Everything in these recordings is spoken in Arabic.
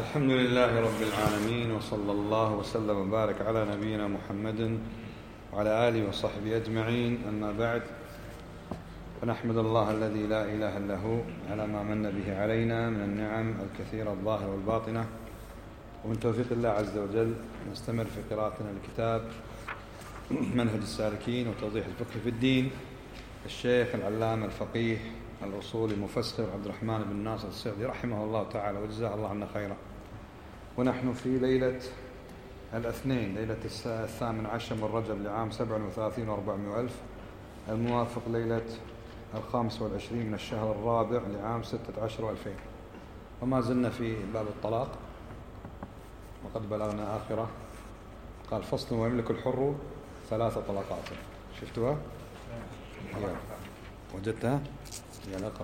الحمد لله رب العالمين، وصلى الله وسلم وبارك على نبينا محمد وعلى آله وصحبه أجمعين. أما بعد، فنحمد الله الذي لا إله إلا هو على ما من به علينا من النعم الكثيرة الظاهرة والباطنة، ومن توفيق الله عز وجل نستمر في قراءتنا لكتاب منهج السالكين وتوضيح الفقه في الدين، الشيخ العلامة الفقيه الأصولي المفسر عبد الرحمن بن ناصر السعدي رحمه الله تعالى وجزاه الله عنا خيرا. ونحن في ليلة الاثنين، ليلة 18 من رجب لعام 37 و400 ألف، الموافق ليلة 25 من الشهر الرابع لعام 16 و2000. وما زلنا في باب الطلاق، وقد بلغنا آخره. قال: فصل: ويملك الحر 3 طلقات. شفتوها؟ وجدتها؟ يعني اقرأ.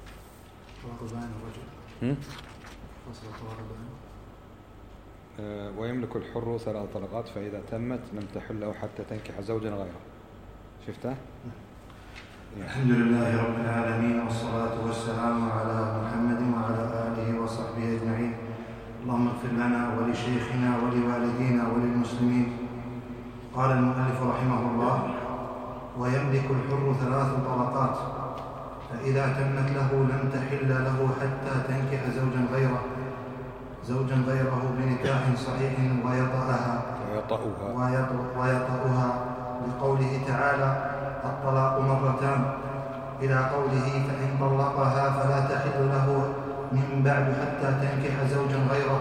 ويملك الحر 3 طلقات، فإذا تمت لم تحل له حتى تنكح زوجا غيره. شفتها؟ الحمد لله رب العالمين، والصلاة والسلام على محمد وعلى آله وصحبه أجمعين. اللهم اغفر لنا ولشيخنا ولوالدينا وللمسلمين. قال المؤلف رحمه الله: ويملك الحر 3 طلقات، فإذا تمت له لم تحل له حتى تنكح زوجا غيره بنكاح صحيح ويطأها لقوله تعالى: الطلاق مرتان، إلى قوله: فإن طلقها فلا تحل له من بعد حتى تنكح زوجا غيره.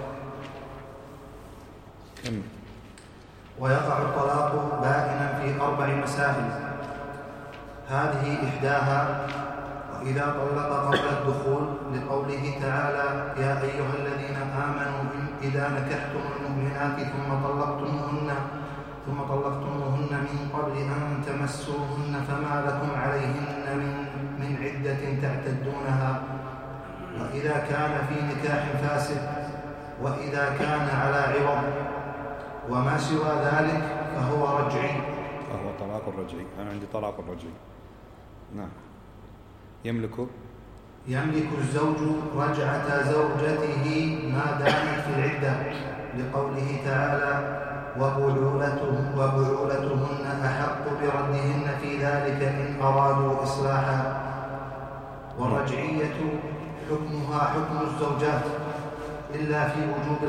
ويقع الطلاق بائنا في 4 مسائل، هذه إحداها: وإذا طلق قبل الدخول، لقوله تعالى: يا أيها الذين آمنوا إذا نكحتم المؤمنات ثم طلقتموهن من قبل أن تمسوهن فما لكم عليهن من عدة تعتدونها. وإذا كان في نكاح فاسد، وإذا كان على عوض، وما سوى ذلك فهو رجعي. فهو طلاق الرجعي. أنا عندي طلاق الرجعي. نعم. يملك الزوج رجعة زوجته ما دامت في العدة، لقوله تعالى: وبعولتهن أحق بردهن في ذلك إن أرادوا إصلاحا. والرجعية حكمها حكم الزوجات إلا في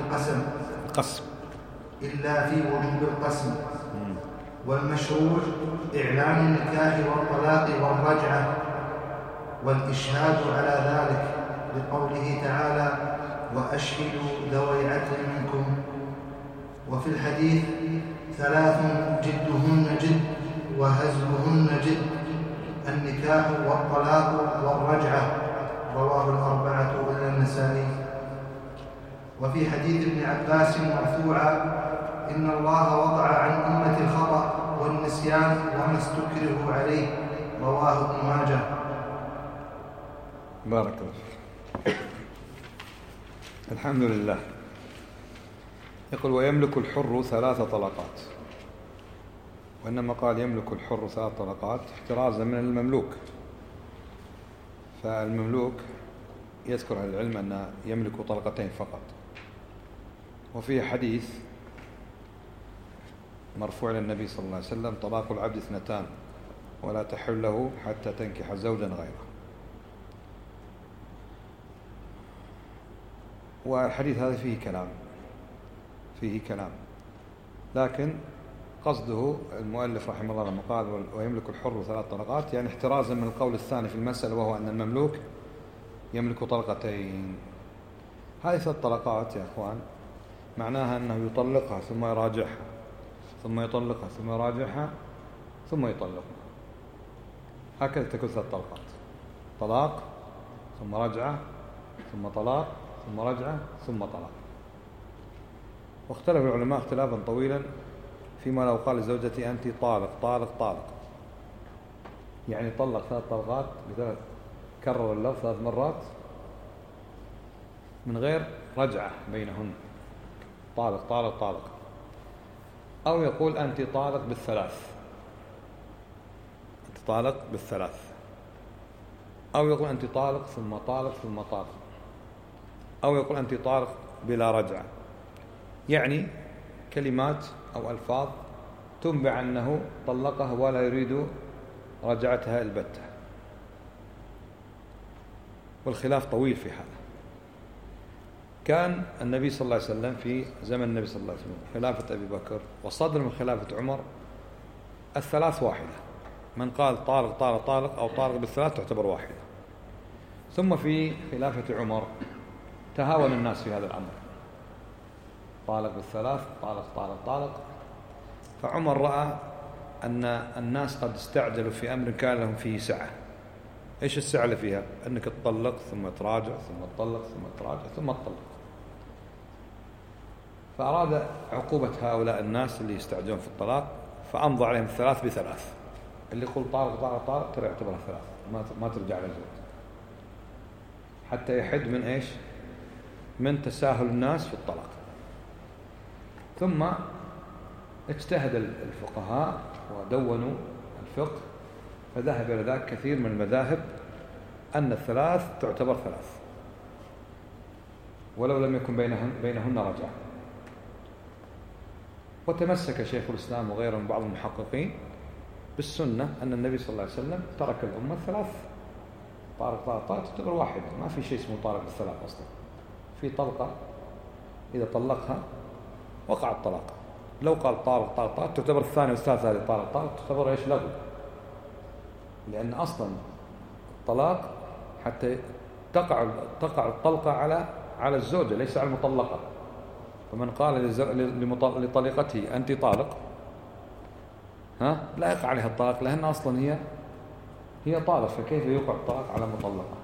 وجوب القسم. والمشروع إعلان النكاح والطلاق والرجعة والإشهاد على ذلك، لقوله تعالى: وأشهدوا ذوي عدل منكم. وفي الحديث: 3 جدهن جد وهزلهن جد: النكاح والطلاق والرجعة. رواه 4 إلا النسائي. وفي حديث ابن عباس مرفوعا: إن الله وضع عن أمة الخطأ والنسيان وما استكرهوا عليه. رواه ابن ماجه. بارك الله فيك. الحمد لله. يقول: ويملك الحر 3 طلقات. وإنما قال يملك الحر 3 طلقات احترازا من المملوك. فالمملوك يذكر أهل العلم أن يملك طلقتين فقط. وفيه حديث مرفوع للنبي صلى الله عليه وسلم: طلاق العبد 2 ولا تحل له حتى تنكح زوجا غيره. والحديث هذا فيه كلام، لكن قصده المؤلف رحمه الله لما قال ويملك الحر 3 طلقات، يعني احترازا من القول الثاني في المسألة، وهو أن المملوك يملك طلقتين. هذه 3 طلقات يا أخوان معناها أنه يطلقها ثم يراجعها، ثم يطلقها ثم يراجعها ثم يطلقها. هكذا تكون 3 طلقات: طلاق ثم رجعة ثم طلاق ثم رجعة ثم طلاق. واختلف العلماء اختلافا طويلا فيما لو قال لزوجتي: أنت طالق، يعني طلق 3 طلقات كرر اللفظ 3 مرات من غير رجعة بينهن، طالق. أو يقول: أنت طالق بالثلاث. أو يقول: أنت طالق ثم طالق ثم طالق. أو يقول: أنت طالق بلا رجعة، يعني كلمات أو ألفاظ تنبع أنه طلقها ولا يريد رجعتها البتة. والخلاف طويل في هذا. كان النبي صلى الله عليه وسلم في زمن النبي صلى الله عليه وسلم خلافة أبي بكر وصدر من خلافة عمر الثلاث واحدة، من قال طالق طالق طالق أو طالق بالثلاث تعتبر واحدة. ثم في خلافة عمر تهاون الناس في هذا الأمر، طالق بالثلاث، طالق طالق طالق. فعمر رأى أن الناس قد استعجلوا في أمر كان لهم فيه سعة. إيش السعة اللي فيها؟ أنك تطلق ثم تراجع ثم تطلق ثم تراجع ثم تطلق. فأراد عقوبة هؤلاء الناس اللي يستعجلون في الطلاق، فأمضى عليهم الثلاث بثلاث. اللي يقول طالق طالق طالق ترى يعتبرها ثلاث، ما ترجع للزوج، حتى يحد من إيش؟ من تساهل الناس في الطلاق. ثم اجتهد الفقهاء ودونوا الفقه، فذهب إلى ذلك كثير من المذاهب أن الثلاث تعتبر ثلاث ولو لم يكن بينهن رجعة. وتمسك شيخ الإسلام وغيره من بعض المحققين بالسنة أن النبي صلى الله عليه وسلم ترك الأمة الثلاث، طارق طارق طارق تعتبر واحدة، ما في شيء اسمه طارق بالثلاث أصلا. في طلقة إذا طلقها وقع الطلاق. لو قال طارق طارق طارق تعتبر الثانية والثالثة هذه طارق طارق تعتبر إيش؟ لغو، لأن أصلا الطلاق حتى تقع الطلقة على الزوجة ليس على المطلقة. فمن قال لطليقته أنت طالق لا يقع عليها الطلاق، لأن أصلا هي طالق، فكيف يوقع الطلاق على مطلقة؟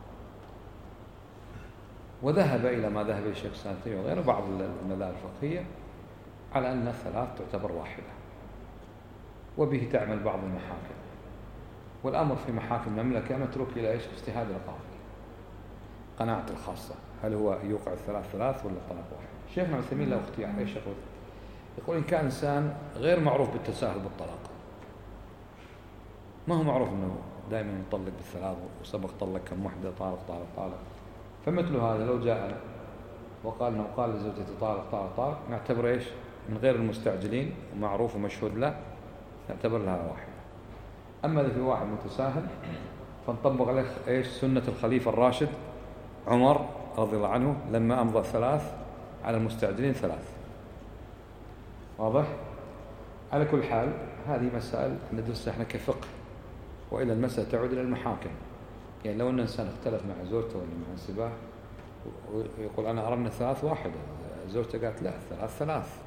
وذهب إلى ما ذهب الشيخ السانتي وغيره بعض المذاهب الفقهية على أن الثلاث تعتبر واحدة، وبه تعمل بعض المحاكم. والأمر في محاكم المملكة متروك إلى إيش؟ اجتهاد القاضي، قناعة الخاصة، هل هو يوقع الثلاث ثلاث ولا الطلاق واحد؟ شيخنا عثيمين له اختيار. ايش يقول؟ إن كان إنسان غير معروف بالتساهل بالطلاق، ما هو معروف أنه دائما يطلق بالثلاث وسبق طلق كم وحدة طالق طالق طالق، فمثل هذا لو جاء وقال لزوجته طالق طالق طالق نعتبر إيش؟ من غير المستعجلين ومعروف ومشهود له، نعتبر لها واحد. أما إذا في واحد متساهل فنطبق عليه إيش؟ سنة الخليفة الراشد عمر رضي الله عنه لما أمضى ثلاث على المستعجلين ثلاث. واضح؟ على كل حال هذه مسائل ندرسها احنا كفقه، وإلى المسألة تعود إلى المحاكم. يعني لو أن إنسان اختلف مع زوجته ولا مع انسباه ويقول أنا أرى ثلاث واحدة، زوجته قالت لا ثلاث ثلاث،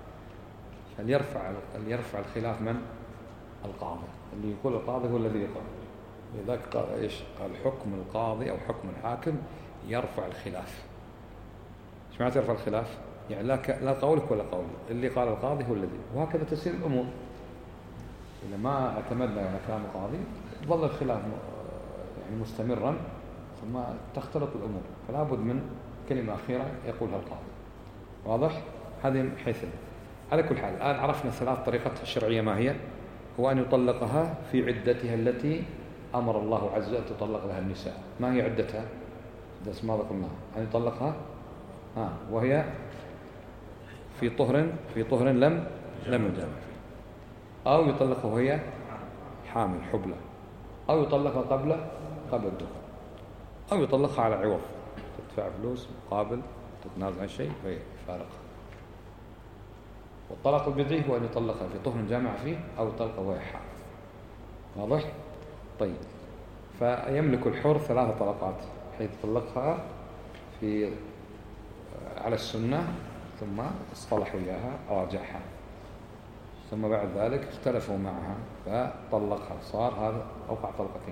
فليرفع الخلاف من؟ القاضي. اللي يقول القاضي هو الذي يقول. لذلك قال إيش؟ قال حكم القاضي أو حكم الحاكم يرفع الخلاف. ايش معنى يرفع الخلاف؟ يعني لا قولك ولا قولي، اللي قال القاضي هو الذي، وهكذا تسير الأمور. إذا ما اعتمدنا على كلام القاضي ظل الخلاف يعني مستمرا ثم تختلط الأمور، فلا بد من كلمة أخيرة يقولها القاضي. واضح؟ هذه من حيث. على كل حال الآن عرفنا ثلاث طريقتها الشرعية ما هي؟ هو أن يطلقها في عدتها التي أمر الله عز وجل تطلق لها النساء. ما هي عدتها؟ درس ماذا قلنا؟ أن يطلقها وهي في طهر لم يجامع، أو يطلقها وهي حامل حبلى، أو يطلقها قبل الدخول، أو يطلقها على عوض، تدفع فلوس مقابل تتنازع عن شيء فيفارقها. والطلاق البدعي هو أن يطلقها في طهر جامع فيه، أو يطلقها وهي حامل. واضح؟ طيب، فيملك الحر ثلاث طلقات، حيث طلقها على السنة، ثم اصطلحوا إياها راجعها، ثم بعد ذلك اختلفوا معها فطلقها، صار هذا أوقع طلقتين،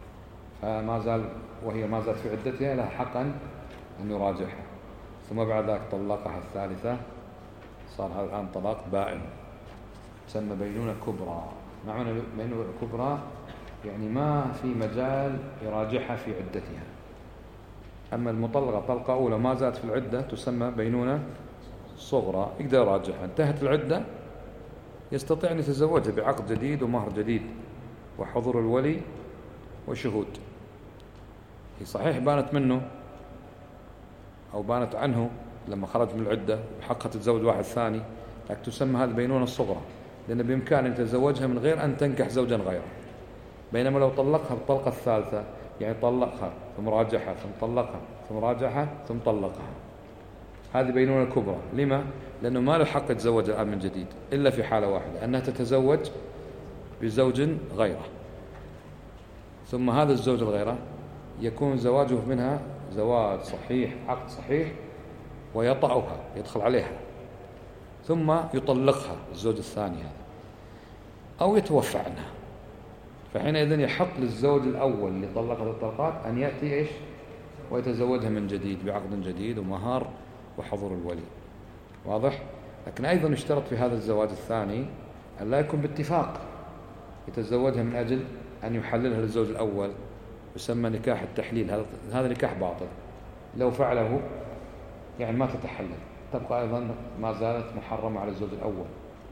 وهي ما زالت في عدتها لها حقا أن يراجعها. ثم بعد ذلك طلقها الثالثة، صار هذا الآن طلاق بائن، تسمى بينونة كبرى. معنى بينونة كبرى يعني ما في مجال يراجعها في عدتها. أما المطلقة طلقة أولى ما زالت في العدة تسمى بينونة صغرى، يقدر يراجعها. انتهت العدة يستطيع أن يتزوجها بعقد جديد ومهر جديد وحضور الولي وشهود. هي صحيح بانت منه أو بانت عنه لما خرج من العدة وحقها تتزوج واحد ثاني، لكن تسمى هذه البينونة الصغرى، لأن بإمكانه أن يتزوجها من غير أن تنكح زوجا غيره. بينما لو طلقها بالطلقة الثالثة، يعني طلقها ثم راجعها ثم طلقها ثم راجعها ثم طلقها، هذه بينونة كبرى. لما؟ لأنه ما له حق يتزوج الآن من جديد إلا في حالة واحدة، أنها تتزوج بزوج غيره، ثم هذا الزوج الغيره يكون زواجه منها زواج صحيح، عقد صحيح، ويطأها يدخل عليها ثم يطلقها الزوج الثاني هذا، أو يتوفى عنها. فحينئذ يحق للزوج الأول اللي طلقها الطلقات أن يأتي إيش ويتزوجها من جديد بعقد جديد ومهر وحضور الولي. واضح؟ لكن أيضا يشترط في هذا الزواج الثاني أن لا يكون باتفاق، يتزوجها من أجل أن يحللها للزوج الأول، يسمى نكاح التحليل. هذا نكاح باطل، لو فعله يعني ما تتحلل، تبقى أيضا ما زالت محرمة على الزوج الأول،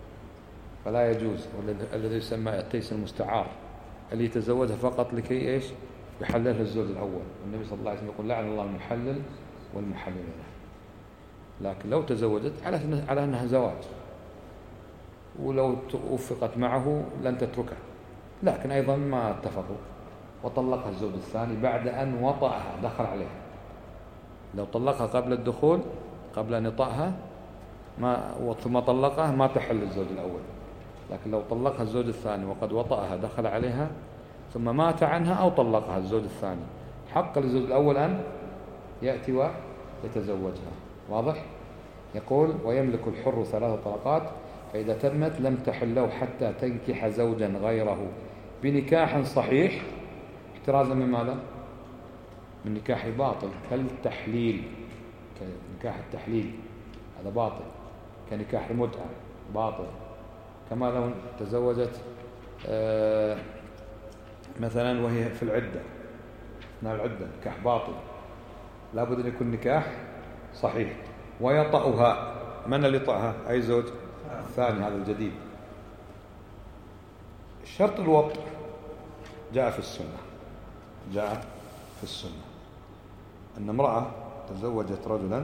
فلا يجوز. الذي يسمى التيس المستعار، اللي يتزوجها فقط لكي إيش يحللها الزوج الأول. النبي صلى الله عليه وسلم يقول لعن الله المحلل والمحلل له. لكن لو تزوجت على أنها زواج، ولو وفقت معه لن تتركه، لكن أيضا ما اتفقوا وطلقها الزوج الثاني بعد أن وطأها، دخل عليها. لو طلقها قبل الدخول، قبل أن يطأها ثم طلقها، ما تحل الزوج الأول. لكن لو طلقها الزوج الثاني وقد وطأها دخل عليها ثم مات عنها أو طلقها الزوج الثاني، حق للزوج الأول أن يأتي ويتزوجها. واضح؟ يقول ويملك الحر 3 طلقات، فإذا تمت لم تحل له حتى تنكح زوجا غيره بنكاح صحيح، احترازا من ماذا؟ من نكاح باطل كالتحليل، كنكاح التحليل هذا باطل، كنكاح المتعة باطل. كما لو تزوجت مثلا وهي في العدة، أثناء العدة، نكاح باطل، لابد أن يكون نكاح صحيح. ويطأها، من اللي يطأها؟ أي زوج الثاني هذا الجديد. شرط الوطء جاء في السنة، جاء في السنة أن امرأة تزوجت رجلا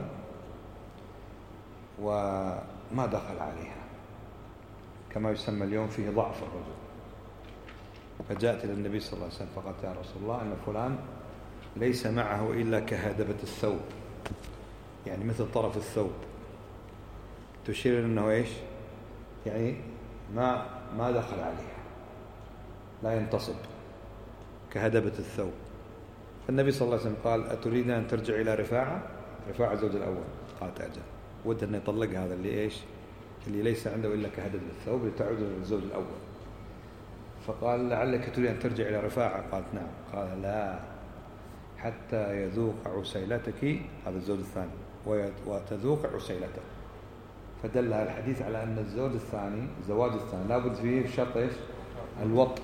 وما دخل عليها، كما يسمى اليوم فيه ضعف الرجل، فجاءت إلى النبي صلى الله عليه وسلم فقالت يا رسول الله إن فلان ليس معه إلا كهدبة الثوب، يعني مثل طرف الثوب، تشير أنه إيش؟ يعني ما دخل عليها، لا ينتصب، كهدبة الثوب. فالنبي صلى الله عليه وسلم قال أتريد أن ترجع إلى رفاعة الزوج الأول؟ قالت أجل، ود أن يطلق هذا اللي إيش؟ اللي ليس عنده إلا كهدبة الثوب لتعود للزوج الأول. فقال لعلك تريد أن ترجع إلى رفاعة؟ قالت نعم. قال لا، حتى يذوق عسيلتك، هذا الزوج الثاني، وتذوق عسيلته. فدل هذا الحديث على أن الزواج الثاني لابد فيه شرط إيش؟ الوطء.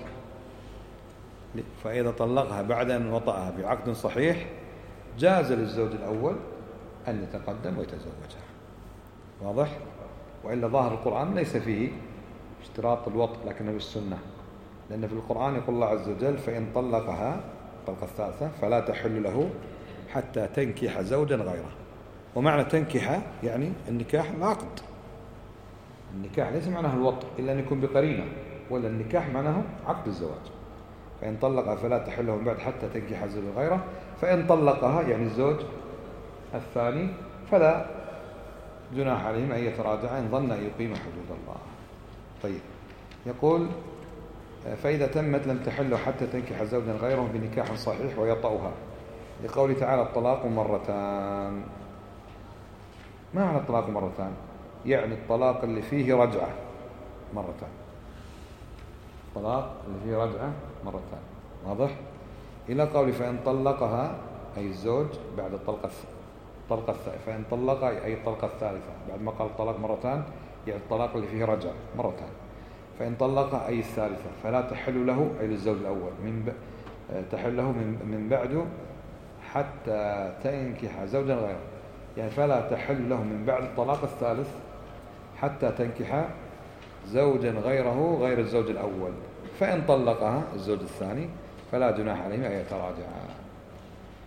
فإذا طلقها بعد أن وطأها بعقد صحيح جاز للزوج الأول أن يتقدم ويتزوجها. واضح؟ وإلا ظاهر القرآن ليس فيه اشتراط الوطء لكنه بالسنة، لأن في القرآن يقول الله عز وجل فإن طلقها الطلقة الثالثة فلا تحل له حتى تنكح زوجا غيره. ومعنى تنكح يعني النكاح العقد، النكاح ليس معناه الوطء إلا أن يكون بقرينة، ولا النكاح معناه عقد الزواج. فإن طلقها فلا تحل له من بعد حتى تنكح زوجا غيره، فإن طلقها يعني الزوج الثاني فلا جناح عليهم أن يتراجعا إن ظن أن يقيم حدود الله. طيب، يقول فإذا تمت لم تحل حتى تنكح زوجا غيره بنكاح صحيح ويطأها، لقوله تعالى الطلاق مرتان. ما معنى الطلاق مرتان؟ يعني الطلاق اللي فيه رجعة مرتان، الطلاق اللي فيه رجعة مرتان. واضح؟ إلى قوله فإن طلقها أي الزوج بعد الطلقة الثالثة، فإن طلقها أي الطلقة الثالثة، بعد ما قال الطلاق مرتان يعني الطلاق اللي فيه رجعة مرتان. فإن طلقها أي الثالثة فلا تحل له أي للزوج الأول تحل له من بعده حتى تنكح زوجا غيره، يعني فلا تحل له من بعد الطلاق الثالث حتى تنكح زوجا غيره غير الزوج الأول. فإن طلقها الزوج الثاني فلا جناح عليهم أن يتراجعا.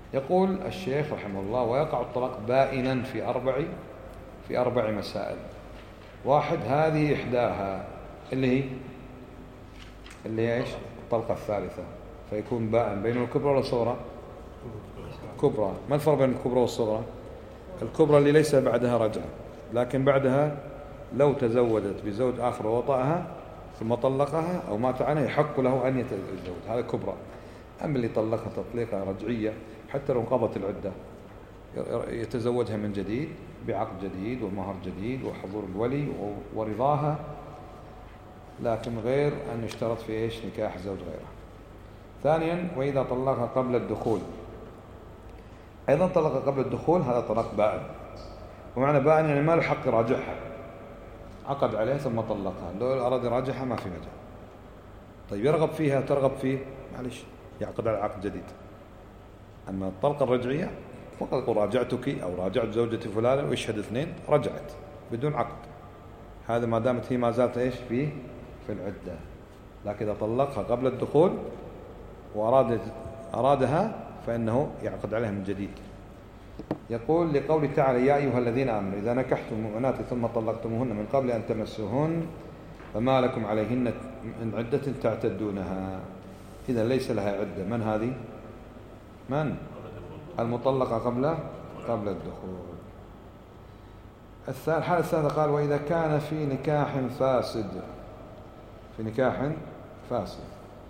يقول الشيخ رحمه الله: ويقع الطلاق بائنا في أربع مسائل. واحد، هذه إحداها اللي هي إيش؟ الطلقة الثالثة، فيكون بائن بين الكبرى والصغرى. كبرى. ما الفرق بين الكبرى والصغرى؟ الكبرى اللي ليس بعدها رجعة، لكن بعدها لو تزوجت بزوج آخر ووطأها ثم طلقها أو مات عنها يحق له أن يتزوج، هذا كبرى. أما اللي طلقها تطليقة رجعية حتى لو انقضت العدة يتزوجها من جديد بعقد جديد ومهر جديد وحضور الولي ورضاها، لكن غير أن يشترط في إيش؟ نكاح زوج غيره. ثانيا، وإذا طلقها قبل الدخول، أيضا طلقها قبل الدخول، هذا طلاق بائن. ومعنى بائن يعني ما له حق يراجعها، عقد عليها ثم طلقها، لو أراد يراجعها ما في مجال. طيب يرغب فيها ترغب فيه، معلش يعقد على عقد جديد. أما الطلقة الرجعية فقط يقول راجعتك أو راجعت زوجتي فلانة ويشهد اثنين، رجعت بدون عقد، هذا ما دامت هي ما زالت إيش في العدة. لكن إذا طلقها قبل الدخول وأرادها فإنه يعقد عليها من جديد. يقول لقوله تعالى: يا أيها الذين آمنوا إذا نكحتم المؤمنات ثم طلقتموهن من قبل أن تمسوهن فما لكم عليهن من عدة تعتدونها. إذا ليس لها عدة. من هذه؟ من؟ المطلقة قبل الدخول. الحالة الثالثة قال: وإذا كان في نكاح فاسد.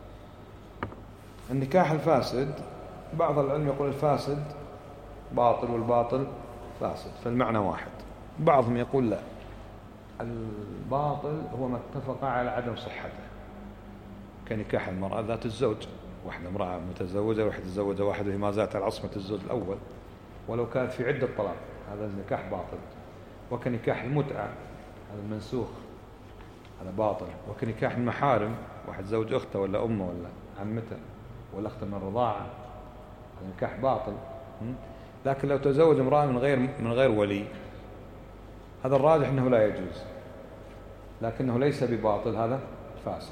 النكاح الفاسد بعض العلم يقول الفاسد باطل والباطل فاسد، فالمعنى واحد. بعضهم يقول لا، الباطل هو ما اتفق على عدم صحته، كنكاح المرأة ذات الزوج، واحدة امرأة متزوجة واحدة تزوج واحد وهي ما زالت على عصمة الزوج الأول ولو كانت في عدة طلاق، هذا النكاح باطل. وكنكاح المتعة هذا المنسوخ، هذا باطل. وكنكاح المحارم، واحد زوج أخته ولا أمه ولا عمته ولا أخته من الرضاعة، هذا نكاح باطل. لكن لو تزوج امرأة من غير ولي، هذا الراجح أنه لا يجوز، لكنه ليس بباطل، هذا فاسد.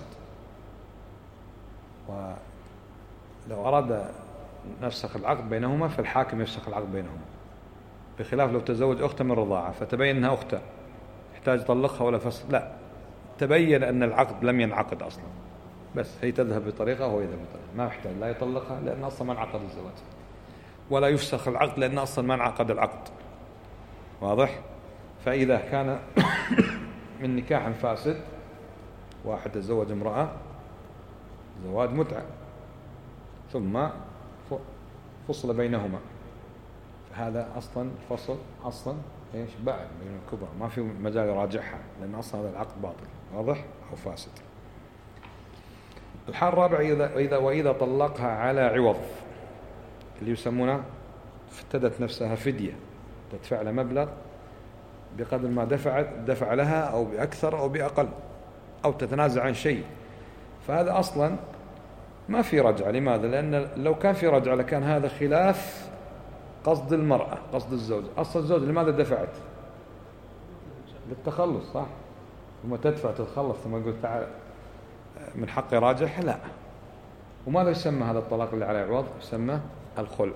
ولو أراد نفسخ العقد بينهما فالحاكم يفسخ العقد بينهما، بخلاف لو تزوج أخته من رضاعة فتبين أنها أخته يحتاج يطلقها ولا فسخ، لا، تبين أن العقد لم ينعقد أصلا، بس هي تذهب بطريقة وهو يذهب بطريقة، ما يحتاج لا يطلقها لأن أصلا ما انعقد الزواج، ولا يفسخ العقد لأن أصلا ما انعقد العقد. واضح؟ فإذا كان من نكاح فاسد، واحد تزوج امرأة زواج متعة ثم فصل بينهما، فهذا أصلا فصل أصلا إيش؟ بعد بين الكبرى، ما في مجال يراجعها لأن أصلا هذا العقد باطل. واضح؟ أو فاسد. الحال الرابع: وإذا طلقها على عوض، اللي يسمونه افتدت نفسها فدية، تدفع لها مبلغ بقدر ما دفع لها أو بأكثر أو بأقل، أو تتنازع عن شيء، فهذا أصلا ما في رجعة. لماذا؟ لأن لو كان في رجعة لكان هذا خلاف قصد المرأة، قصد الزوج. أصل الزوج لماذا دفعت؟ للتخلص، صح؟ ثم تدفع تتخلص ثم يقول تعال من حق راجح، لا. وماذا يسمى هذا الطلاق اللي على عوض؟ يسمى الخلع.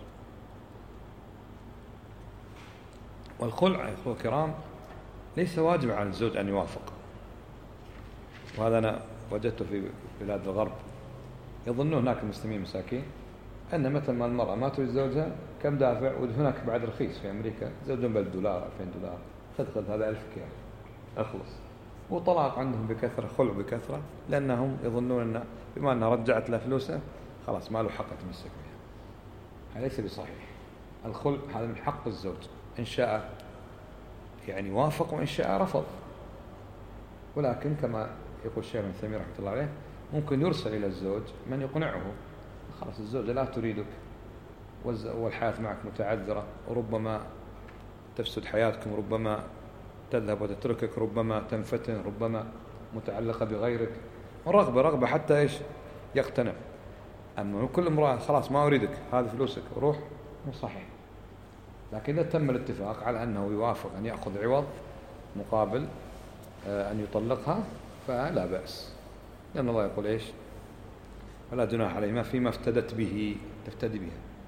والخلع يا أخوة الكرام ليس واجب على الزوج أن يوافق، وهذا أنا وجدته في بلاد الغرب، يظنون هناك المسلمين مساكين أن مثل ما المرأة ما تريد زوجها كم دافع، وهناك بعد رخيص في أمريكا زوجهم $1,000 $2,000 خذ هذا 1000 كيان أخلص، وطلاق عندهم بكثرة، خلع بكثرة، لأنهم يظنون أن بما أنها رجعت له فلوسه خلاص ما له حق تمسك بها. هذا ليس بصحيح. الخلع هذا من حق الزوج، إن شاء يعني وافق وإن شاء رفض. ولكن كما يقول الشيخ ابن تيمية رحمة الله عليه ممكن يرسل إلى الزوج من يقنعه، خلاص الزوجة لا تريدك والحياة معك متعذرة، وربما تفسد حياتكم، ربما تذهب وتتركك، ربما تنفتن، ربما متعلقة بغيرك، رغبة حتى إيش يقتنع. أما كل امرأة خلاص ما أريدك هذه فلوسك روح، مو صحيح. لكن إذا تم الاتفاق على أنه يوافق أن يأخذ عوض مقابل أن يطلقها فلا بأس، لأن الله يقول إيش؟ ولا جناح عليهما فيما افتدت به، تفتدي بها،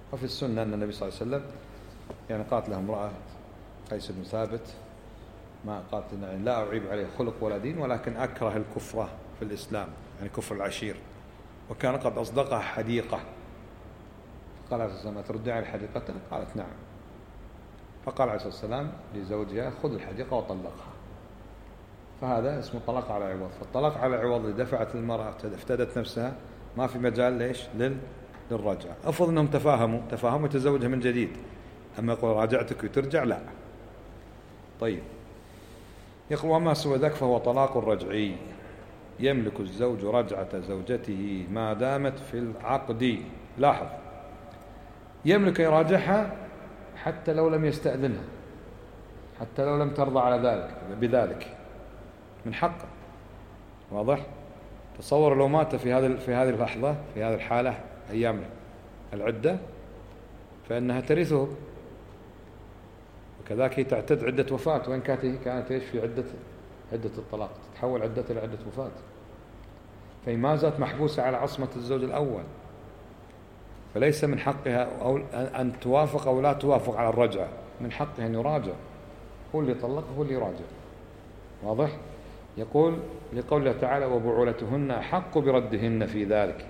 وفي السنة أن النبي صلى الله عليه وسلم يعني قاتله امرأة قيس بن ثابت، ما قاتل يعني لا أعيب عليه خلق ولا دين، ولكن أكره الكفر في الإسلام، يعني كفر العشير، وكان قد أصدقها حديقة، فقال عليه الصلاة والسلام تردي على حديقتنا؟ قالت نعم، فقال عليه الصلاة والسلام لزوجها خذ الحديقة وطلقها. فهذا اسمه طلاق على عوض. فالطلاق على عوض اللي دفعت المرأة افتدت نفسها ما في مجال ليش للرجعة. أفضل أنهم تفاهموا يتزوجها من جديد، أما يقول راجعتك وترجع لا. طيب يقول وما سوى ذلك فهو طلاق رجعي، يملك الزوج رجعة زوجته ما دامت في العقد. لاحظ، يملك يراجعها حتى لو لم يستأذنها، حتى لو لم ترضى على ذلك بذلك، من حقه. واضح؟ تصور لو مات في هذه اللحظة، في هذه الحالة أيام العدة، فإنها ترثه، وكذلك هي تعتد عدة وفاة، وإن كانت إيش في عدة الطلاق، تتحول عدة إلى عدة وفاة، فهي ما زالت محبوسة على عصمة الزوج الأول، فليس من حقها أن توافق أو لا توافق على الرجعة، من حقها أن يراجع، هو اللي طلق هو اللي يراجع. واضح؟ يقول لقوله تعالى وبعولتهن أحق بردهن في ذلك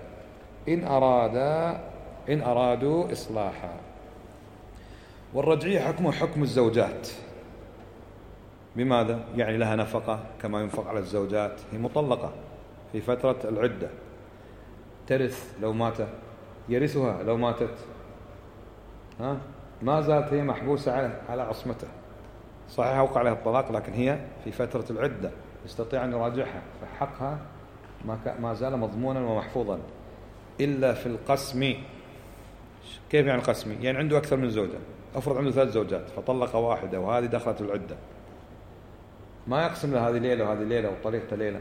إن أرادوا إصلاحا. والرجعية حكمه حكم الزوجات. بماذا؟ يعني لها نفقة كما ينفق على الزوجات، هي مطلقة في فترة العدة، ترث لو مات، يرثها لو ماتت، ما زالت هي محبوسة على عصمته. صحيح وقع عليها الطلاق، لكن هي في فترة العدة يستطيع أن يراجعها، فحقها ما زال مضمونا ومحفوظا إلا في القسم. كيف يعني القسم؟ يعني عنده أكثر من زوجة، أفرض عنده 3 زوجات فطلق واحدة وهذه دخلت العدة، ما يقسم لها هذه ليلة وهذه ليلة وطليقة ليلة،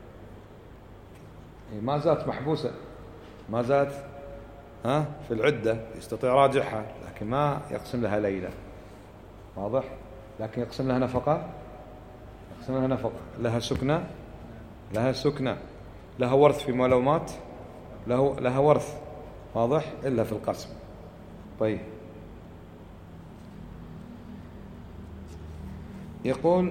ما زالت محبوسة، ما زالت في العدة، يستطيع راجعها لكن ما يقسم لها ليلة. واضح؟ لكن يقسم لها نفقة، لها سكنة، لها ورث فيما لو مات، لها ورث. واضح؟ إلا في القسم. طيب يقول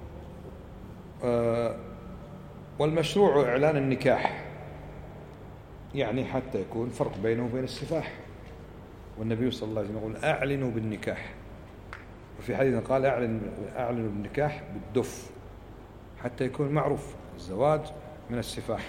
والمشروع إعلان النكاح، يعني حتى يكون فرق بينه وبين السفاح، والنبي صلى الله عليه وسلم يقول أعلنوا بالنكاح، وفي حديث قال أعلنوا بالنكاح بالدف، حتى يكون معروف الزواج من السفاح.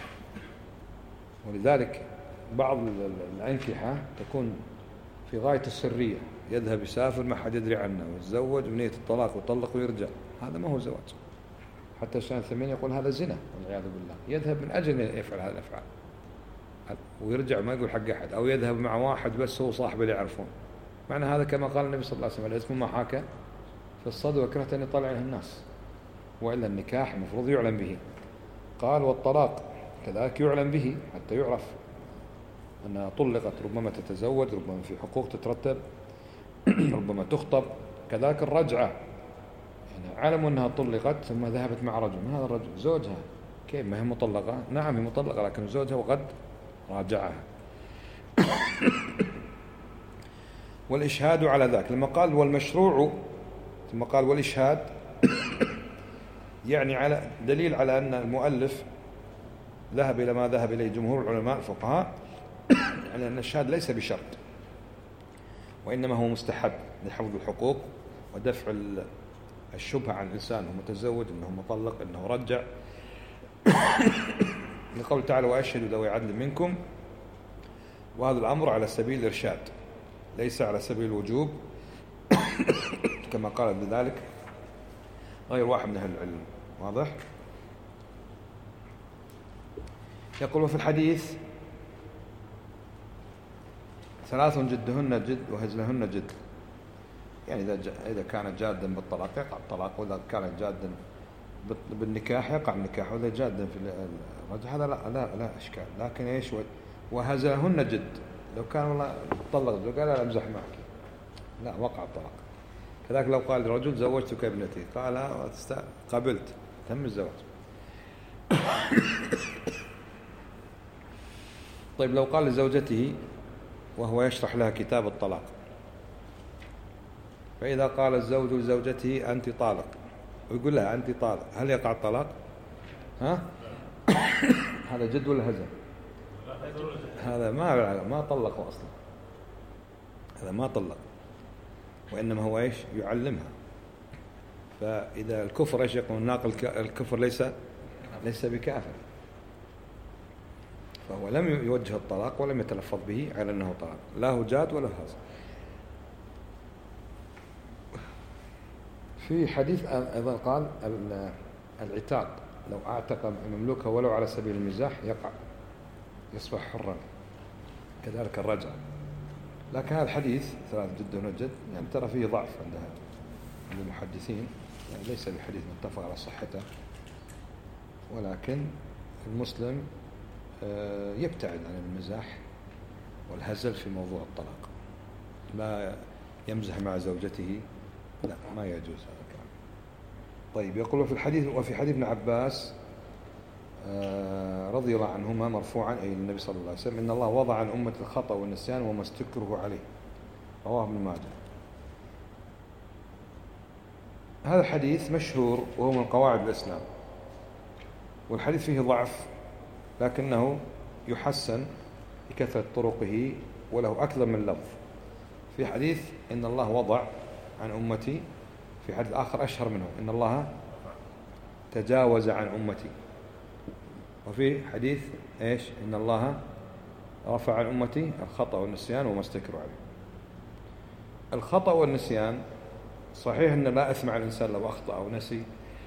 ولذلك بعض الأنكحة تكون في غاية السرية، يذهب يسافر ما حد يدري عنه ويتزوج بنية الطلاق ويطلق ويرجع، هذا ما هو زواج. حتى الشيخ الثمين يقول هذا زنا والعياذ بالله، يذهب من أجل أن يفعل هذه الأفعال ويرجع ما يقول حق أحد، أو يذهب مع واحد بس هو صاحبه اللي يعرفون. معنى هذا كما قال النبي صلى الله عليه وسلم الاسم ما حاك في الصدر وكرهت أن يطلع عليه الناس، وإلا النكاح المفروض يعلم به. قال والطلاق كذلك يعلم به حتى يعرف أنها طلقت، ربما تتزوج، ربما في حقوق تترتب، ربما تخطب. كذلك الرجعة، يعني علموا أنها طلقت ثم ذهبت مع رجل، من هذا الرجل زوجها، كيف ما هي مطلقة؟ نعم هي مطلقة لكن زوجها وقد راجعها. والإشهاد على ذاك، لما قال والمشروع ثم قال والإشهاد يعني على دليل على أن المؤلف ذهب إلى ما ذهب إليه جمهور العلماء الفقهاء، يعني أن الشهاد ليس بشرط، وإنما هو مستحب لحفظ الحقوق ودفع الشبهة عن الإنسان هو متزوج أنه مطلق أنه رجع، لقول تعالى وأشهدوا ذوي عدل منكم، وهذا الأمر على سبيل الإرشاد ليس على سبيل الوجوب كما قال بذلك غير واحد من أهل العلم. واضح؟ يقول في الحديث 3 جدهن جد وهزلهن جد، يعني إذا كان جادا بالطلاق يقع الطلاق، وإذا كان جادا بالنكاح يقع النكاح، وإذا جادا في الرجع هذا لا إشكال. لكن إيش وهزلهن جد، لو كان والله طلق قال لا أمزح معك، لا وقع الطلاق. كذلك لو قال لرجل زوجتك ابنتي، قال قبلت، تم الزواج. طيب لو قال لزوجته وهو يشرح لها كتاب الطلاق. فإذا قال الزوج لزوجته أنت طالق ويقول لها أنت طالق، هل يقع الطلاق؟ ها؟ هذا جد ولا هزل؟ هذا ما طلقه أصلا، هذا ما طلق، وإنما هو إيش؟ يعلمها. فإذا الكفر إيش يقول ناقل الكفر ليس بكافر، فهو لم يوجه الطلاق ولم يتلفظ به على أنه طلاق، لا هو جاد ولا هزل. في حديث أيضا قال العتاق لو أعتق مملوكه ولو على سبيل المزاح يصبح حرا، كذلك الرجع. لكن هذا الحديث ثلاث جد ونجد يعني ترى فيه ضعف عند المحدثين، يعني ليس بحديث متفق على صحته، ولكن المسلم يبتعد عن المزاح والهزل في موضوع الطلاق، لا يمزح مع زوجته، لا ما يجوز هذا الكلام. طيب يقول وفي حديث ابن عباس رضي الله عنهما مرفوعا أي النبي صلى الله عليه وسلم إن الله وضع عن أمة الخطأ والنسيان وما استكره عليه، رواه ابن ماجه. هذا الحديث مشهور وهو من قواعد الإسلام، والحديث فيه ضعف لكنه يحسن بكثرة طرقه وله أكثر من لفظ. في حديث إن الله وضع عن أمتي، في حديث آخر أشهر منه إن الله تجاوز عن أمتي، وفي حديث إيش إن الله رفع عن أمتي الخطأ والنسيان وما استكروا عليه. الخطأ والنسيان صحيح أن لا إثم على الإنسان لو أخطأ أو نسي،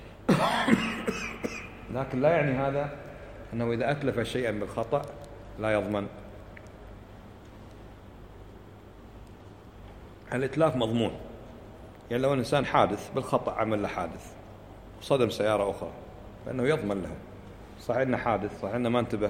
لكن لا يعني هذا أنه إذا أتلف شيئا بالخطأ لا يضمن. الإتلاف مضمون، يعني لو الإنسان حادث بالخطأ عمل له حادث وصدم سيارة أخرى فإنه يضمن له، صحيح أنه حادث، صحيح أنه ما انتبه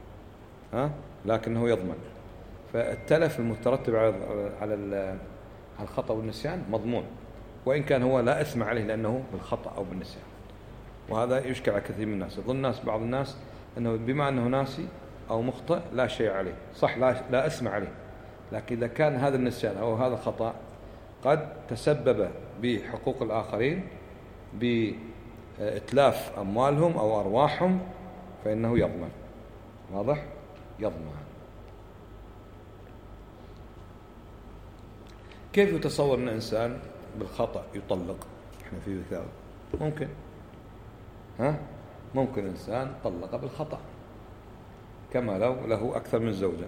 لكنه يضمن. فالتلف المترتب على الخطأ والنسيان مضمون، وإن كان هو لا إثم عليه لأنه بالخطأ أو بالنسيان. وهذا يشكل على كثير من الناس، يظن بعض الناس أنه بما أنه ناسي أو مخطئ لا شيء عليه، صح لا إثم عليه، لكن إذا كان هذا النسيان أو هذا الخطأ قد تسبب بحقوق الآخرين بإتلاف أموالهم أو أرواحهم فإنه يضمن. واضح؟ يضمن. كيف يتصور أن إنسان بالخطأ يطلق؟ إحنا في مثال ممكن ممكن إنسان طلق بالخطأ كما لو له أكثر من زوجة،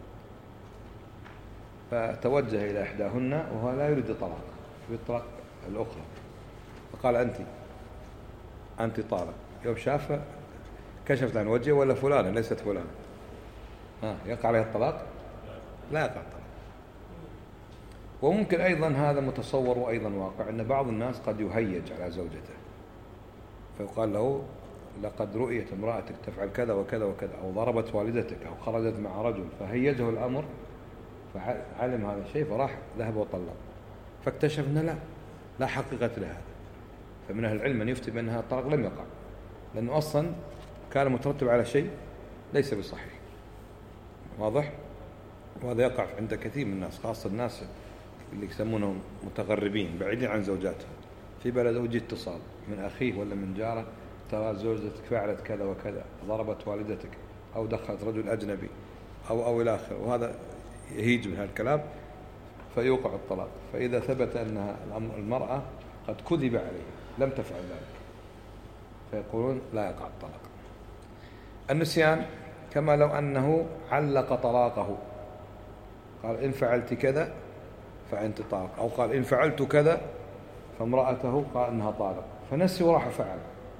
فتوجه إلى إحداهن وهو لا يريد طلاق، يطلق الأخرى، فقال أنت طالق. يوم شافه كشفت عن وجهه ولا فلانة ليست فلانة، يقع عليه الطلاق؟ لا يقع الطلاق. وممكن أيضا هذا متصور وأيضا واقع أن بعض الناس قد يهيج على زوجته، فيقال له لقد رؤيت امرأتك تفعل كذا وكذا وكذا، أو ضربت والدتك أو خرجت مع رجل، فهيجه الأمر فعلم هذا الشيء فراح ذهب وطلق، فاكتشف أنه لا حقيقة لهذا. فمن أهل العلم من يفتي بأن هذا الطلاق لم يقع، لأنه أصلا كان مترتب على شيء ليس بصحيح. واضح؟ وهذا يقع عند كثير من الناس، خاصة الناس اللي يسمونهم متغربين بعيدين عن زوجاتهم، في بلد وجه اتصال من أخيه ولا من جاره، ترى زوجتك فعلت كذا وكذا، ضربت والدتك أو دخلت رجل أجنبي أو إلى آخره، وهذا يهيج من هذا الكلام فيوقع الطلاق. فإذا ثبت أن المرأة قد كذب عليها لم تفعل ذلك فيقولون لا يقع الطلاق. النسيان كما لو أنه علق طلاقه، قال إن فعلت كذا فأنت طالق، أو قال إن فعلت كذا فامرأته قال إنها طالق، فنسي وراح فعل.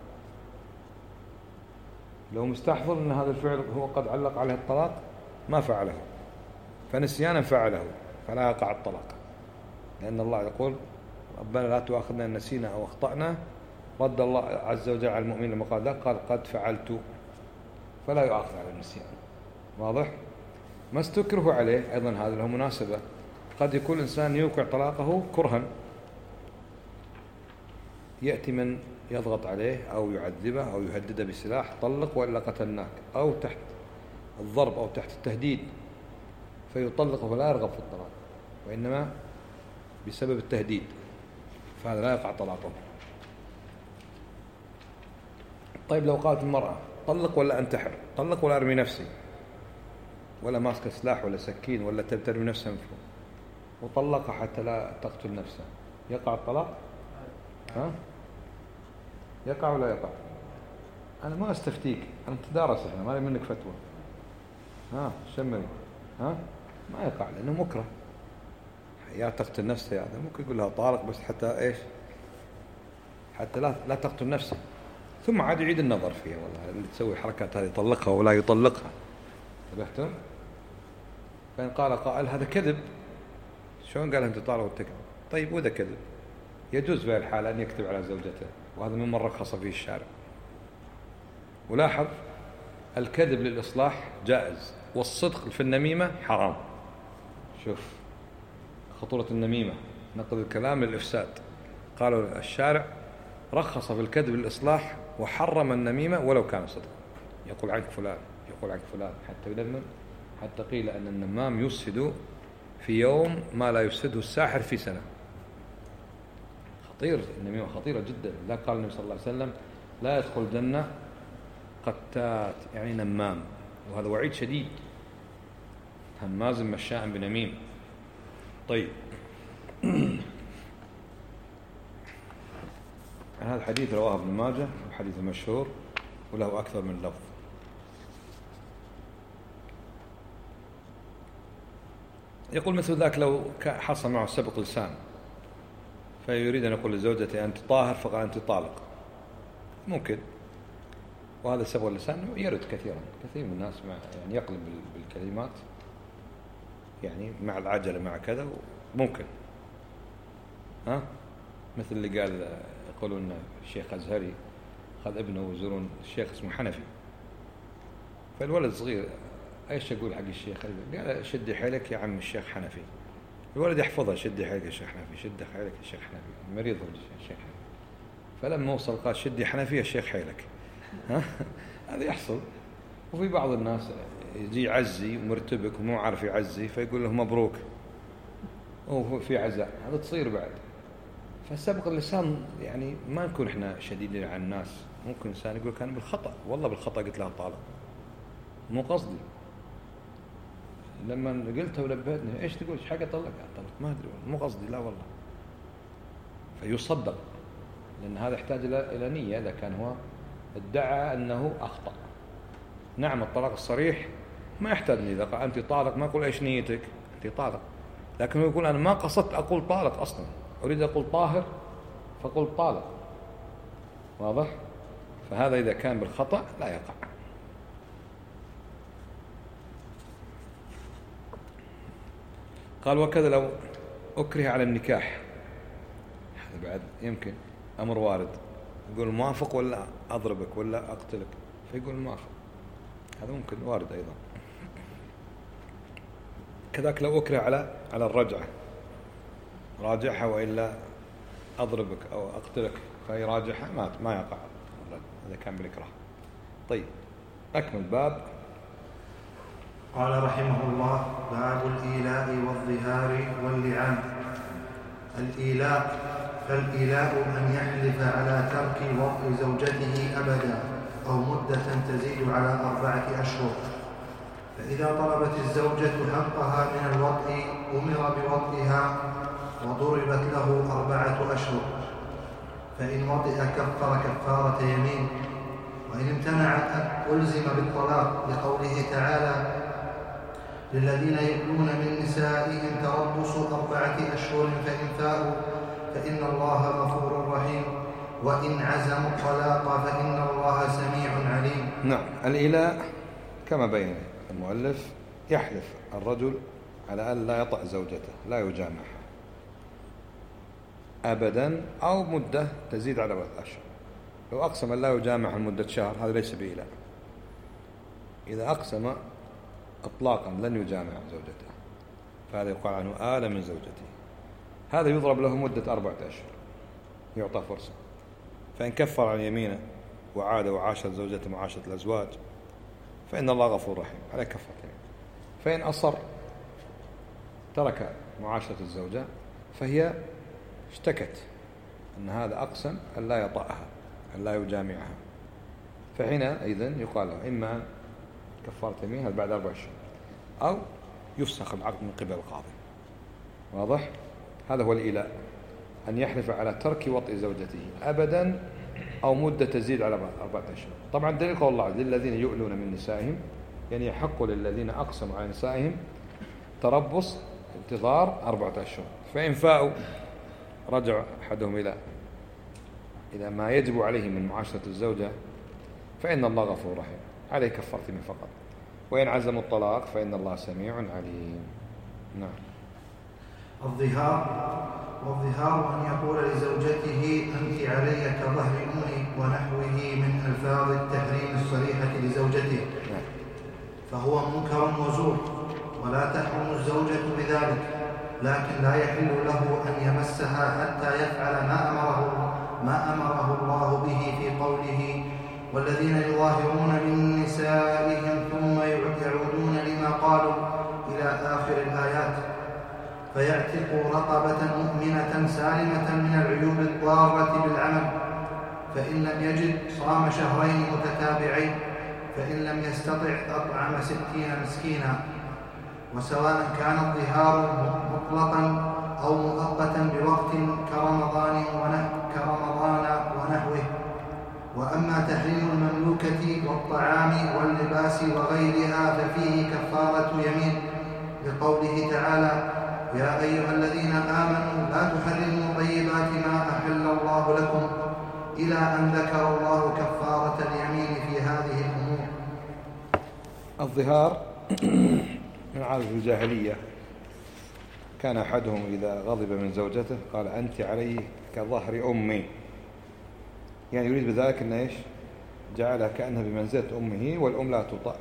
لو مستحضر أن هذا الفعل هو قد علق عليه الطلاق ما فعله، فنسيانا فعله فلا يقع الطلاق، لأن الله يقول ربنا لا تؤاخذنا إن نسينا أو أخطأنا، رد الله عز وجل على المؤمن لما قال قد فعلت، فلا يؤاخذ على النسيان. واضح؟ ما استكره عليه أيضا هذا له مناسبة، قد يكون الإنسان يوقع طلاقه كرها، يأتي من يضغط عليه أو يعذبه أو يهدده بسلاح، طلق وإلا قتلناك، أو تحت الضرب أو تحت التهديد، فيطلق ولا يرغب في الطلاق، وإنما بسبب التهديد، فهذا لا يقع طلاقه. طيب لو قالت المرأة طلق ولا أنتحر، طلق ولا أرمي نفسي، ولا ماسك سلاح ولا سكين ولا ترمي نفسها مفهوم، وطلقها حتى لا تقتل نفسها، يقع الطلاق؟ ها؟ يقع ولا يقع؟ أنا ما أستفتيك، أنا تدارس، إحنا ما لي منك فتوى. ها شمري، ها ما يقع لأنه مكره، يا تقتل نفسها يعني ممكن يقول لها طالق بس حتى إيش؟ حتى لا تقتل نفسها، ثم عاد يعيد النظر فيها، والله اللي تسوي حركات هذه يطلقها ولا يطلقها. انتبهتم؟ فإن قال قائل هذا كذب، شلون قال أنت طالق وتكذب؟ طيب وإذا كذب يجوز في الحالة أن يكتب على زوجته، وهذا مما رخص فيه الشارع. ولاحظ الكذب للإصلاح جائز، والصدق في النميمة حرام. شوف خطورة النميمة، نقل الكلام للإفساد. قالوا الشارع رخص في الكذب للإصلاح وحرم النميمة ولو كان صدق. يقول عنك فلان، يقول عنك فلان، حتى ينمم، حتى قيل أن النمام يفسد في يوم ما لا يفسده الساحر في سنة. خطير النميمة، خطيرة جدا. لا قال النبي صلى الله عليه وسلم لا يدخل الجنة قتات، يعني نمام، وهذا وعيد شديد، هماز مشاء بنميم. طيب هذا الحديث رواه ابن ماجه، وحديث مشهور وله أكثر من لفظ. يقول مثل ذاك لو حصل معه سبق لسان فيريد أن يقول لزوجته أنت طاهر فقال أنت طالق، ممكن، وهذا سبق اللسان يرد كثيرا، كثير من الناس يعني يقلب بالكلمات، يعني مع العجلة مع كذا ممكن. ها مثل اللي قال يقولون الشيخ أزهري خذ ابنه وزورون الشيخ اسمه حنفي، فالولد صغير ايش يقول حق الشيخ؟ قال شدي حيلك يا عم الشيخ حنفي. الولد يحفظها شدي حيلك يا الشيخ حنفي، شدي حيلك يا الشيخ حنفي، مريض الشيخ حنفي. فلما وصل قال شدي حنفي يا الشيخ حيلك. ها هذا يحصل. وفي بعض الناس يجي يعزي ومرتبك ومو عارف يعزي فيقول له مبروك وهو في عزاء، هذا تصير بعد. فسبق اللسان يعني ما نكون احنا شديدين على الناس، ممكن إنسان يقول كان بالخطأ، والله بالخطأ قلت لها طالق مو قصدي، لما قلتها ولبهتني ايش تقول؟ ايش حاجه طلق ما ادري مو قصدي، لا والله. فيصدق، لان هذا يحتاج الى نيه. اذا كان هو ادعى انه اخطا، نعم الطلاق الصريح ما يحتاج نيه. اذا قال انت طالق ما يقول ايش نيتك، انت طالق، لكن هو يقول انا ما قصدت اقول طالق اصلا، اريد اقول طاهر فقلت طالق. واضح؟ فهذا اذا كان بالخطا لا يقع. قال وكذا لو أكره على النكاح، هذا بعد يمكن أمر وارد، يقول موافق ولا أضربك ولا أقتلك، فيقول موافق، هذا ممكن وارد أيضا. كذلك لو أكره على الرجعة، راجعها وإلا أضربك أو أقتلك، فيراجعها ما يقع إذا كان بالإكراه. طيب أكمل باب. قال رحمه الله: باب الإيلاء والظهار واللعان. الإيلاء: فالإيلاء أن يحلف على ترك وطء زوجته أبدا أو مدة تزيد على 4 أشهر، فإذا طلبت الزوجة حقها من الوطء أمر بوطئها وضربت له 4 أشهر، فإن وطئ كفر كفارة يمين، وإن امتنعت ألزم بالطلاق، لقوله تعالى: للذين يؤلون من نسائهم تربص 4 أشهر فإن فاءوا فإن الله غفور رحيم، وإن عزموا الطلاق فإن الله سميع عليم. نعم، الإيلاء كما بين المؤلف يحلف الرجل على أن لا يطأ زوجته، لا يجامعها أبدا أو مدة تزيد على 4 أشهر. لو أقسم لا يجامعها لمدة شهر هذا ليس بإيلاء. إذا أقسم إطلاقا لن يجامع زوجته فهذا يقال عنه آل من زوجته، هذا يضرب له مدة 4 أشهر، يعطى فرصة. فإن كفر عن يمينه وعاد وعاشت زوجته معاشرة الأزواج فإن الله غفور رحيم، عليه كفر. فإن أصر ترك معاشرة الزوجة فهي اشتكت أن هذا أقسم أن لا يطأها أن لا يجامعها، فحينئذ يقال له إما كفارة يمين هذا بعد 4 أشهر أو يفسخ العقد من قبل القاضي. واضح؟ هذا هو الإيلاء، أن يحلف على ترك وطئ زوجته أبدا أو مدة تزيد على 4 أشهر. طبعا دليل قول الله للذين يؤلون من نسائهم، يعني يحق للذين أقسموا على نسائهم تربص انتظار 4 أشهر، فإن فاءوا رجع أحدهم إلى ما يجب عليه من معاشرة الزوجة فإن الله غفور رحيم، عليه كفارة من فقط، وإن عزموا الطلاق فإن الله سميع عليم. نعم. والظهار أن يقول لزوجته أنت علي كظهر أمي ونحوه من ألفاظ التحريم الصريحة لزوجته، فهو منكر وزور، ولا تحرم الزوجة بذلك، لكن لا يحل له أن يمسها حتى يفعل ما أمره الله به في قوله والذين يظاهرون من نسائهم ثم يعودون لما قالوا إلى آخر الآيات، فيعتق رقبة مؤمنة سالمة من العيوب الضارة بالعمل، فإن لم يجد صام شهرين متتابعين، فإن لم يستطع أطعم 60 مسكينا. وسواء كان الظهار مطلقا أو مؤقتا بوقت كرمضان ونحوه. وأما تحريم المملوكة والطعام واللباس وغيرها ففيه كفارة يمين، لقوله تعالى يا أيها الذين آمنوا لا تحرموا طيبات ما أحل الله لكم، إلى أن ذكر الله كفارة اليمين في هذه الأمور. الظهار من عادة الجاهلية، كان أحدهم إذا غضب من زوجته قال أنت علي كظهر أمي، يعني يريد بذلك أن إيش؟ جعلها كأنها بمنزلة أمه، والأم لا تطأ.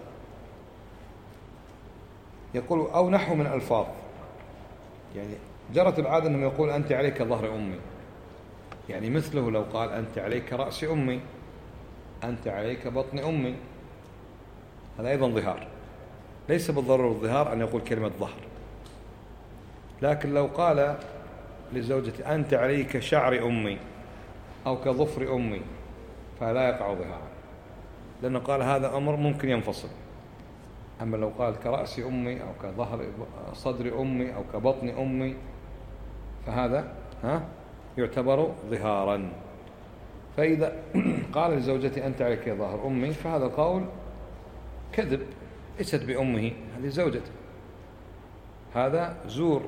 يقول أو نحو من ألفاظ، يعني جرت العادة أنهم يقول أنت عليك كظهر أمي، يعني مثله لو قال أنت عليك رأس أمي، أنت عليك بطن أمي، هذا أيضا ظهار. ليس بالضرورة الظهار أن يقول كلمة ظهر، لكن لو قال لزوجته أنت عليك شعر أمي أو كظفر أمي فلا يقع ظهارا، لأنه قال هذا أمر ممكن ينفصل. أما لو قال كرأس أمي أو كظهر صدر أمي أو كبطن أمي فهذا يعتبر ظهارا. فإذا قال لزوجتي أنت عليك ظهر أمي فهذا القول كذب، ليست بأمه، هذه زوجته، هذا زور.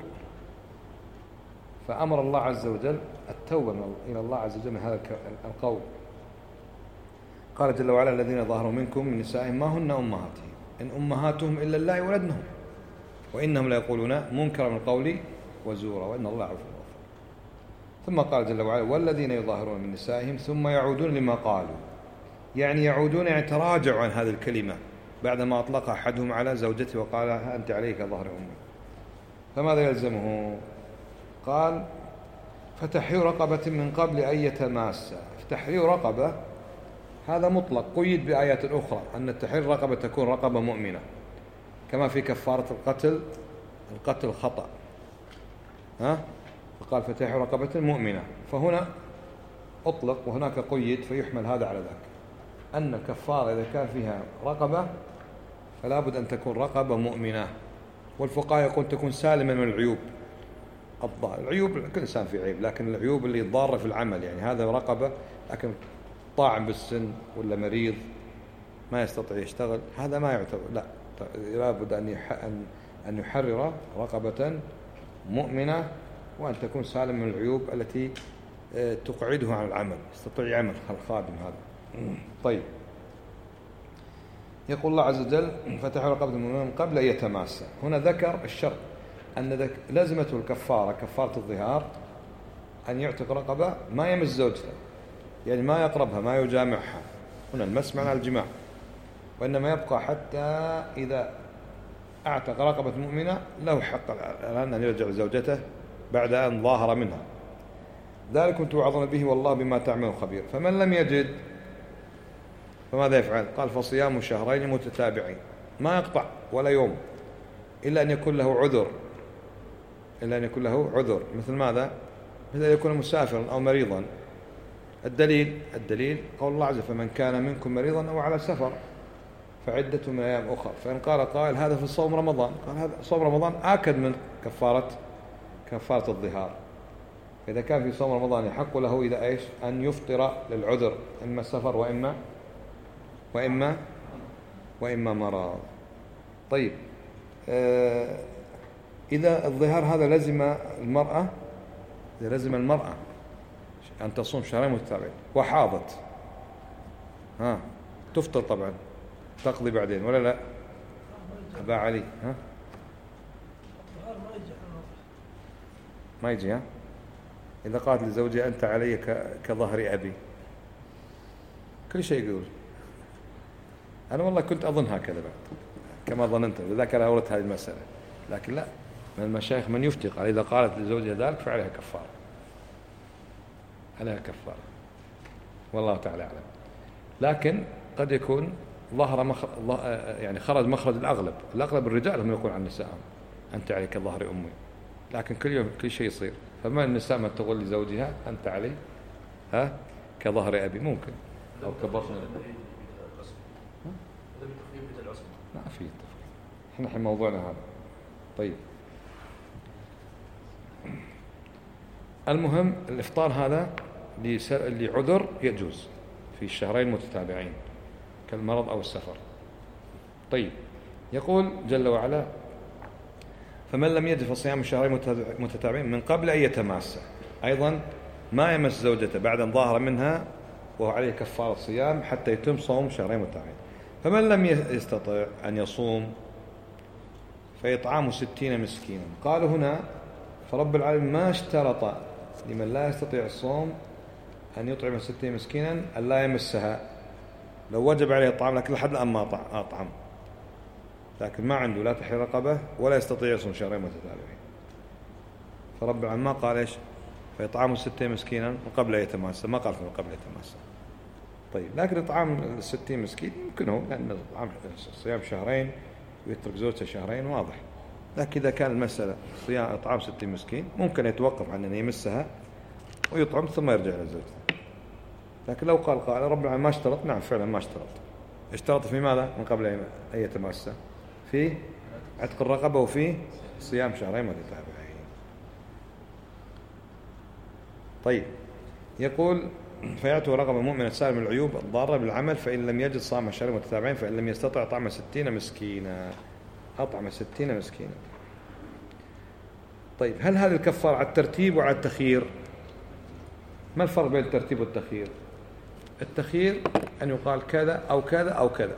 فأمر الله عز وجل التوبة إلى الله عز وجل من هذا القول. قال جل وعلا الذين ظهروا منكم من نسائهم ما هن أمهاتهم إن أمهاتهم إلا الله ولدنهم وإنهم لا يقولون منكر من القول وزورا وإن الله عفو غفور. ثم قال جل وعلا والذين يظاهرون من نسائهم ثم يعودون لما قالوا، يعني يعودون يعني تراجعوا عن هذه الكلمة بعدما أطلق أحدهم على زوجته وقال أنت عليك ظهر أمي، فماذا يلزمه؟ قال فتحرير رقبة من قبل أن يتماسا. فتحرير رقبة هذا مطلق، قيد بآيات أخرى أن تحرير رقبة تكون رقبة مؤمنة، كما في كفارة القتل خطأ، فقال فتحرير رقبة مؤمنة، فهنا أطلق وهناك قيد، فيحمل هذا على ذاك، أن الكفارة إذا كان فيها رقبة فلا بد أن تكون رقبة مؤمنة. والفقهاء يقول تكون سالمة من العيوب العيوب، كل إنسان في عيب، لكن العيوب اللي ضارة في العمل، يعني هذا رقبة لكن طاعن بالسن ولا مريض ما يستطيع يشتغل، هذا ما يعتبر، لا بد أن يحرر رقبة مؤمنة، وأن تكون سالم من العيوب التي تقعده عن العمل، يستطيع يعمل الخادم هذا. طيب، يقول الله عز وجل فتح رقبة المؤمن قبل أن يتماسا. هنا ذكر الشرط أن لازمته الكفارة، كفارة الظهار، أن يعتق رقبة ما يمس زوجته، يعني ما يقربها ما يجامعها، هنا المس معنى الجماع، وإنما يبقى حتى إذا أعتق رقبة مؤمنة له حق الآن أن يرجع زوجته بعد أن ظاهر منها، ذلكم توعظون به والله بما تعملون خبير. فمن لم يجد فماذا يفعل؟ قال فصيام شهرين متتابعين، ما يقطع ولا يوم إلا أن يكون له عذر، إلا أن يكون له عذر. مثل ماذا؟ مثل أن يكون مسافرا أو مريضا. الدليل قول الله عز وجل: فمن كان منكم مريضا أو على سفر فعدة من أيام أخرى. فإن قال قائل: هذا في صوم رمضان، قال هذا صوم رمضان آكد من كفارة الظهار. إذا كان في صوم رمضان يحق له إذا إيش؟ أن يفطر للعذر، إما سفر وإما مرض. طيب، إذا الظهار هذا لزم المرأة أن تصوم شهرين متتابعين وحاضت، تفطر طبعا، تقضي بعدين ولا لا؟ أبا علي ما يجي. إذا قالت لزوجها: أنت علي كظهر أبي، كل شيء يقول. أنا والله كنت أظن هكذا بعد، كما ظننت، لذلك أنا أوردت هذه المسألة. لكن لا، من المشايخ من يفتي قال: إذا قالت لزوجها ذلك فعليها كفارة، عليها كفارة، والله تعالى أعلم. لكن قد يكون يعني خرج مخرج الأغلب الرجال هم يقول عن نسائهم: أنت علي كظهر أمي. لكن كل يوم كل شيء يصير. فما النساء ما تقول لزوجها: أنت علي كظهر أبي، ممكن، أو كبطن. ما في تفريق، احنا موضوعنا هذا. طيب، المهم الإفطار هذا لعذر يجوز في الشهرين المتتابعين كالمرض أو السفر. طيب، يقول جل وعلا: فمن لم يجد فصيام الشهرين متتابعين من قبل أن يتماسا. أيضا ما يمس زوجته بعد أن ظاهر منها وهو عليه كفارة صيام حتى يتم صوم شهرين متتابعين. فمن لم يستطع أن يصوم فإطعام 60 مسكينا. قالوا هنا فرب العالمين ما اشترط لمن لا يستطيع الصوم أن يطعم 60 مسكينا أن لا يمسها. لو وجب عليه الطعام لكن لحد الآن ما أطعم، لكن ما عنده لا تحرير رقبة ولا يستطيع يصوم شهرين متتابعين. فرب العالمين ما قال إيش؟ فإطعام 60 مسكينا من قبل أن يتماسا، ما قال من قبل أن يتماسا. طيب، لكن إطعام 60 مسكين يمكنه، لأن صيام شهرين ويترك زوجته شهرين واضح. لكن إذا كان المسألة صيام إطعام 60 مسكين ممكن يتوقف عن أن يمسها ويطعم ثم يرجع إلى زوجته. لكن لو قال قائل: رب العالمين ما اشترط، نعم فعلا ما اشترط. اشترط في ماذا؟ من قبل أن يتماسا، في عتق الرقبة وفي صيام شهرين متتابعين. طيب، يقول: فيعتق رقبة مؤمنة سالم من العيوب الضارة بالعمل، فإن لم يجد صام شهرين متتابعين، فإن لم يستطع أطعم 60 مسكينا. أطعم 60 مسكينا. طيب، هل هذه الكفارة على الترتيب وعلى التخيير؟ ما الفرق بين الترتيب والتخيير؟ التخيير أن يقال كذا أو كذا أو كذا،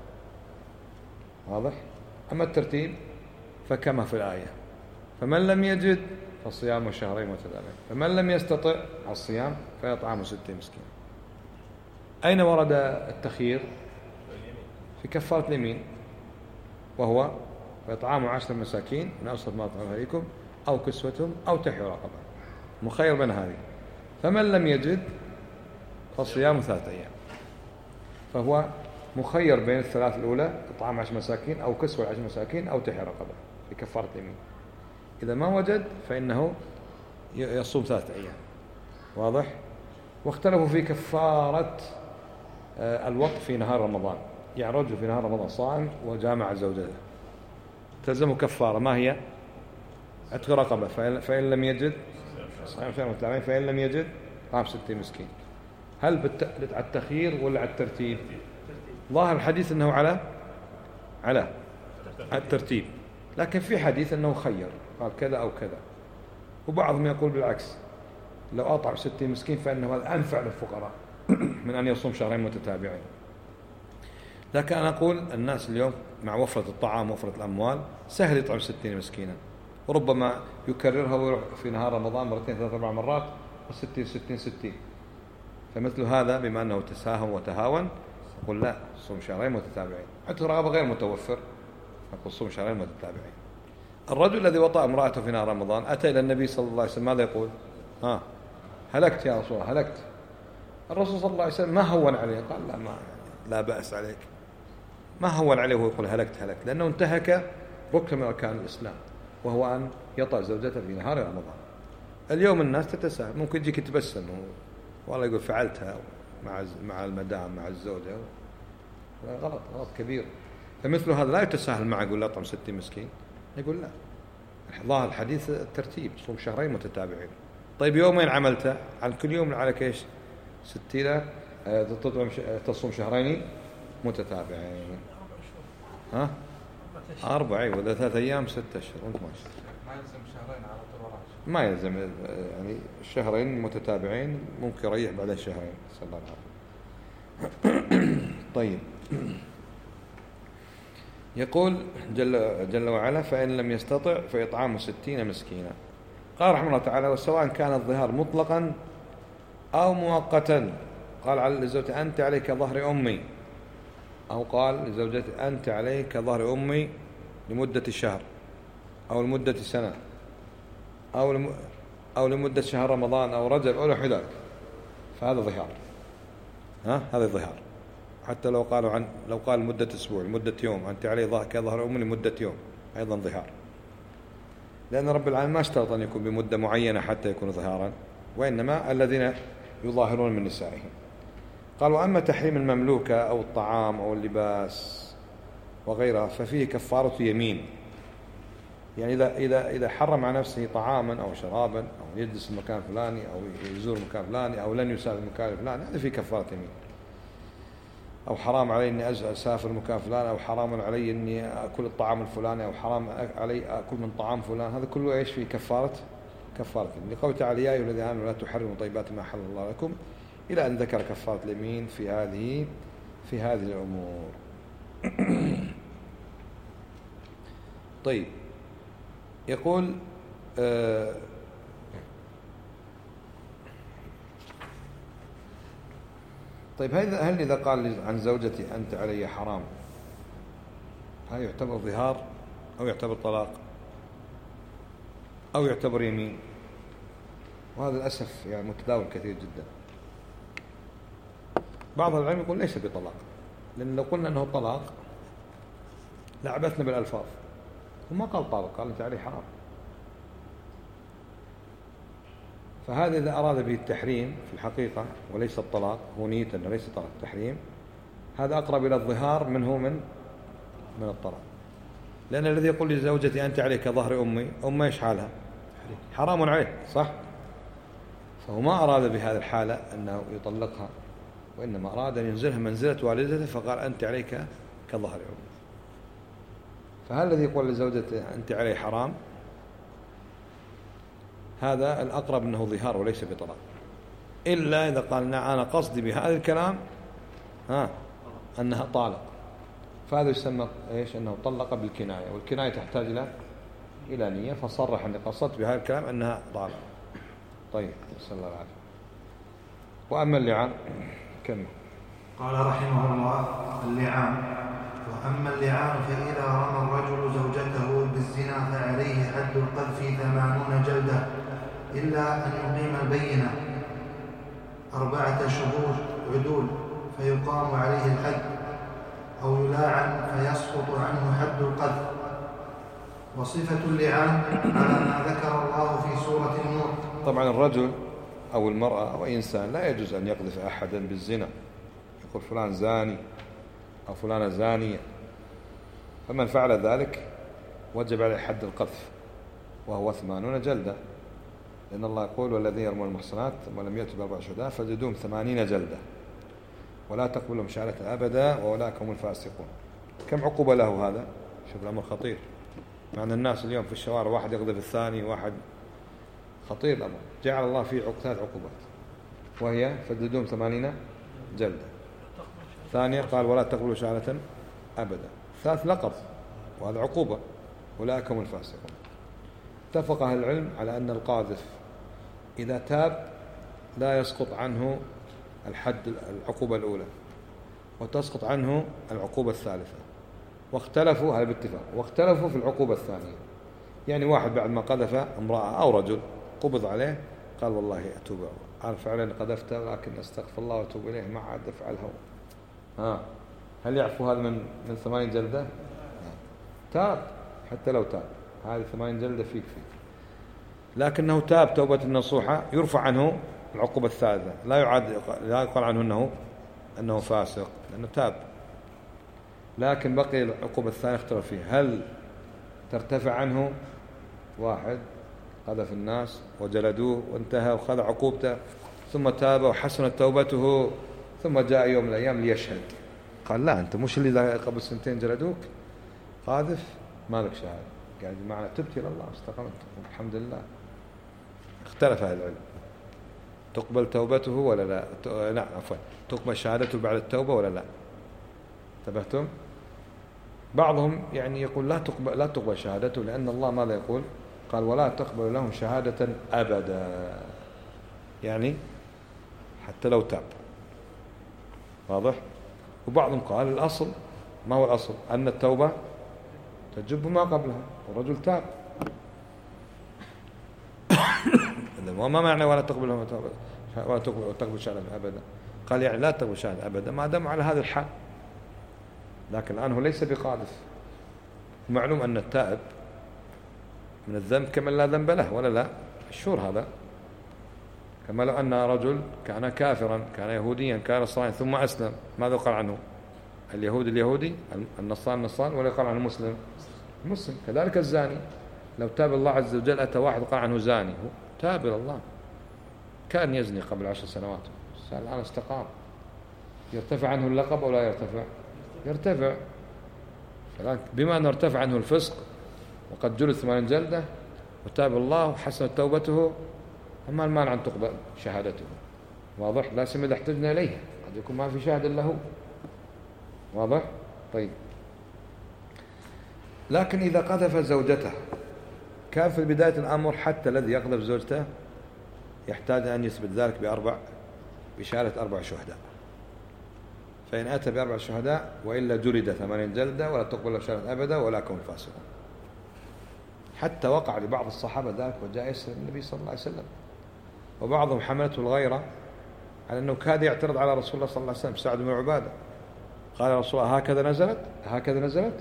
واضح؟ أما الترتيب فكما في الآية: فمن لم يجد فصيام شهرين متتابعين، فمن لم يستطع الصيام فيطعم 60 مسكين. أين ورد التخيير؟ في كفارة اليمين، وهو فإطعام 10 مساكين من أوسط ما أطعمه عليكم أو كسوتهم أو تحرير رقبة، مخير بين هذه. فمن لم يجد فصيام 3 أيام، فهو مخير بين الثلاث الأولى: إطعام 10 مساكين أو كسوة 10 مساكين أو تحرير رقبة في كفارة اليمين. إذا ما وجد فإنه يصوم 3 أيام، واضح؟ واختلفوا في كفارة الوطء في نهار رمضان. يعني رجل في نهار رمضان صائم وجامع زوجته، تلزمه كفارة، ما هي؟ عتق رقبة. فإن لم يجد صيام شهرين متتابعين، فإن لم يجد طعام 60 مسكين. هل على التخيير ولا على الترتيب؟ ظاهر الحديث أنه على الترتيب، لكن في حديث أنه خير، قال كذا أو كذا. وبعضهم يقول بالعكس: لو أطعم 60 مسكين فإنه هذا أنفع للفقراء من أن يصوم شهرين متتابعين. لكن أنا أقول الناس اليوم مع وفرة الطعام ووفرة الأموال سهل يطعم 60 مسكينا، وربما يكررها ويروح في نهار رمضان 2 3 4 مرات، و60 60 60. فمثل هذا بما أنه تساهم وتهاون نقول لا، صوم شهرين متتابعين. عتق رقبة غير متوفر، نقول صوم شهرين متتابعين. الرجل الذي وطأ امرأته في نهار رمضان أتى إلى النبي صلى الله عليه وسلم، ماذا يقول؟ هلكت يا رسول الله، هلكت. الرسول صلى الله عليه وسلم ما هون عليه، قال لا بأس عليك. ما هون عليه وهو يقول هلكت، لأنه انتهك ركن من أركان الإسلام. وهو أن يطأ زوجته في نهار رمضان. اليوم الناس تتساهل، ممكن يجيك يتبسم والله يقول فعلتها مع المدام مع الزوجة، غلط كبير. فمثل هذا لا يتساهل معه يقول لا أطعم 60 مسكين، يقول لا، ظاهر الحديث الترتيب، صوم شهرين متتابعين. طيب يومين عملته، على كل يوم عليك ايش؟ 60 تصوم شهرين متتابعين. ها 4 ولا 3 أيام 6 أشهر وانت ماشي. ما يلزم شهرين على طول ورا، ما يلزم يعني شهرين متتابعين، ممكن يريح بعد شهرين. صلى الله عليه وسلم. طيب يقول جل وعلا فإن لم يستطع فإطعام 60 مسكينا. قال رحمه الله تعالى وسواء كان الظهار مطلقا أو مؤقتا. قال على لزوجته أنت عليك ظهر أمي، أو قال لزوجته أنت عليك ظهر أمي لمدة شهر أو لمدة سنة أو لمدة شهر رمضان أو رجب أو نحو ذلك، فهذا ظهار. هذا ظهار. حتى لو قال مدة أسبوع لمدة يوم أنت علي كظهر أمي لمدة يوم، أيضا ظهار، لأن رب العالمين ما اشترط أن يكون بمدة معينة حتى يكون ظهارا، وإنما الذين يظاهرون من نسائهم. قال وأما تحريم المملوكة أو الطعام أو اللباس وغيرها ففيه كفارة يمين. يعني إذا حرم على نفسه طعاما أو شرابا أو يجلس المكان الفلاني أو يزور المكان الفلاني أو لن يسافر المكان الفلاني، هذا فيه كفارة يمين. أو حرام علي أني أسافر مكان فلان، أو حرام علي أني أكل الطعام الفلاني، أو حرام علي أكل من طعام فلان، هذا كله إيش فيه كفارة لقوله تعالى يا أيها الذين آمنوا لا تحرموا طيبات ما حل الله لكم، إلى أن ذكر كفارة اليمين في هذه الأمور. طيب يقول طيب هل إذا قال عن زوجتي أنت علي حرام، هل يعتبر ظهار أو يعتبر طلاق أو يعتبر يمين؟ وهذا للأسف يعني متداول كثير جدا. بعض العلم يقول ليس بطلاق، لأن لو قلنا أنه طلاق لعبثنا بالألفاظ، وما قال طلاق، قال أنت علي حرام. فهذا إذا أراد به التحريم في الحقيقة وليس الطلاق، هو نية أنه ليس طلاق التحريم، هذا أقرب إلى الظهار منه من الطلاق. لأن الذي يقول لزوجتي أنت عليك ظهر أمي إيش حالها؟ حرام عليه، صح؟ فهو ما أراد بهذه الحالة أنه يطلقها، وإنما أراد أن ينزلها منزلة والدته، فقال أنت عليك كظهر أمي. فهل الذي يقول لزوجته أنت علي حرام، هذا الأقرب أنه ظهار وليس بطلاق، إلا إذا قال أنا قصدي بهذا الكلام أنها طالق، فهذا يسمى إيش؟ أنه طلق بالكناية، والكناية تحتاج إلى نية، فصرح أني قصدت بهذا الكلام أنها طالق. طيب نسأل الله العافية. وأما اللعان كم قال رحمه الله اللعان. وأما اللعان فإذا رمى الرجل زوجته بالزنا فعليه حد القذف 80 جلدة، إلا أن يقيم البينة 4 شهور عدول فيقام عليه الحد، أو يلاعن فيسقط عنه حد القذف. وصفة اللعان على ما ذكر الله في سورة النور. طبعا الرجل أو المرأة أو أي إنسان لا يجوز أن يقذف أحدا بالزنا، يقول فلان زاني أو فلانة زانية، فمن فعل ذلك وجب عليه حد القذف، وهو 80 جلدة، لأن الله يقول والذين يرمون المحصنات ولم يأتوا ب4 شهداء فجلدوهم 80 جلدة ولا تقبلهم شهادة أبدا وأولئك هم الفاسقون. كم عقوبة له هذا؟ شوف الأمر خطير. مع أن الناس اليوم في الشوارع واحد يقذف الثاني، واحد خطير الأمر. جعل الله فيه 3 عقوبات، وهي فجلدوهم 80 جلدة. ثانيا قال ولا تقبلوا شهادة أبدا. ثالث لقب، وهذا عقوبة، أولئك هم الفاسقون. اتفق أهل العلم على أن القاذف إذا تاب لا يسقط عنه الحد العقوبة الأولى، وتسقط عنه العقوبة الثالثة، واختلفوا هذا باتفاق، واختلفوا في العقوبة الثانية. يعني واحد بعد ما قذف امرأة أو رجل قبض عليه قال والله أتوب، أنا فعلا قذفته لكن أستغفر الله وأتوب إليه، ما عاد أفعلها. هل يعفو هذا من 80 جلدة؟ تاب حتى لو تاب، هذه 8 جلدة فيك. لكنه تاب توبة نصوحة يرفع عنه العقوبة الثالثة، لا يقال عنه أنه فاسق لأنه تاب. لكن بقي العقوبة الثانية اختلف فيها، هل ترتفع عنه واحد قذف الناس وجلدوه وانتهى وخذ عقوبته ثم تاب وحسنت توبته ثم جاء يوم من الأيام ليشهد، قال لا أنت مش اللي قبل 2 جلدوك قاذف ما لك شهادة، قال معنا تبت إلى الله استقمت الحمد لله. اختلف أهل العلم تقبل توبته ولا لا، لا عفوا تقبل شهادته بعد التوبة ولا لا. انتبهتم؟ بعضهم يعني يقول لا تقبل شهادته، لأن الله ماذا يقول؟ قال ولا تقبل لهم شهادة أبدا، يعني حتى لو تاب. واضح؟ وبعضهم قال الأصل، ما هو الأصل؟ أن التوبة تجب ما قبلها، والرجل تاب. وما معنى ولا تقبل لهم ولا تقبل شهادة أبدا؟ قال يعني لا تقبل شهادة أبدا ما دام على هذا الحال. لكن الآن هو ليس بقاذف، معلوم أن التائب من الذنب كمن لا ذنب له ولا لا؟ الشور هذا. كما لو أن رجل كان كافرا، كان يهوديا، كان نصرانيا ثم أسلم، ماذا قال عنه؟ اليهودي، النصراني، ولا قال عنه مسلم. كذلك الزاني لو تاب الله عز وجل أتى واحد وقال عنه زاني، هو تاب إلى الله، كان يزني قبل 10 سنوات الآن استقام، يرتفع عنه اللقب أو لا يرتفع؟ يرتفع. بما أنه ارتفع عنه الفسق وقد جلد 8 جلدة وتاب الله وحسنت توبته، أما المانع أن تقبل شهادته. واضح؟ لا سيما إذا احتجنا إليها، قد يكون ما في شاهد له. واضح؟ طيب. لكن إذا قذف زوجته كان في بداية الأمر حتى الذي يقذف زوجته يحتاج أن يثبت ذلك بشهادة 4 شهداء، فإن أتى ب4 شهداء وإلا جلد 8 جلدة ولا تقبل له شهادة أبدا ولا كون فاسقا. حتى وقع لبعض الصحابة ذلك وجاء يسأل النبي صلى الله عليه وسلم، وبعضهم حملته الغيرة على أنه كاد يعترض على رسول الله صلى الله عليه وسلم، سعد بن عبادة قال يا رسول الله هكذا نزلت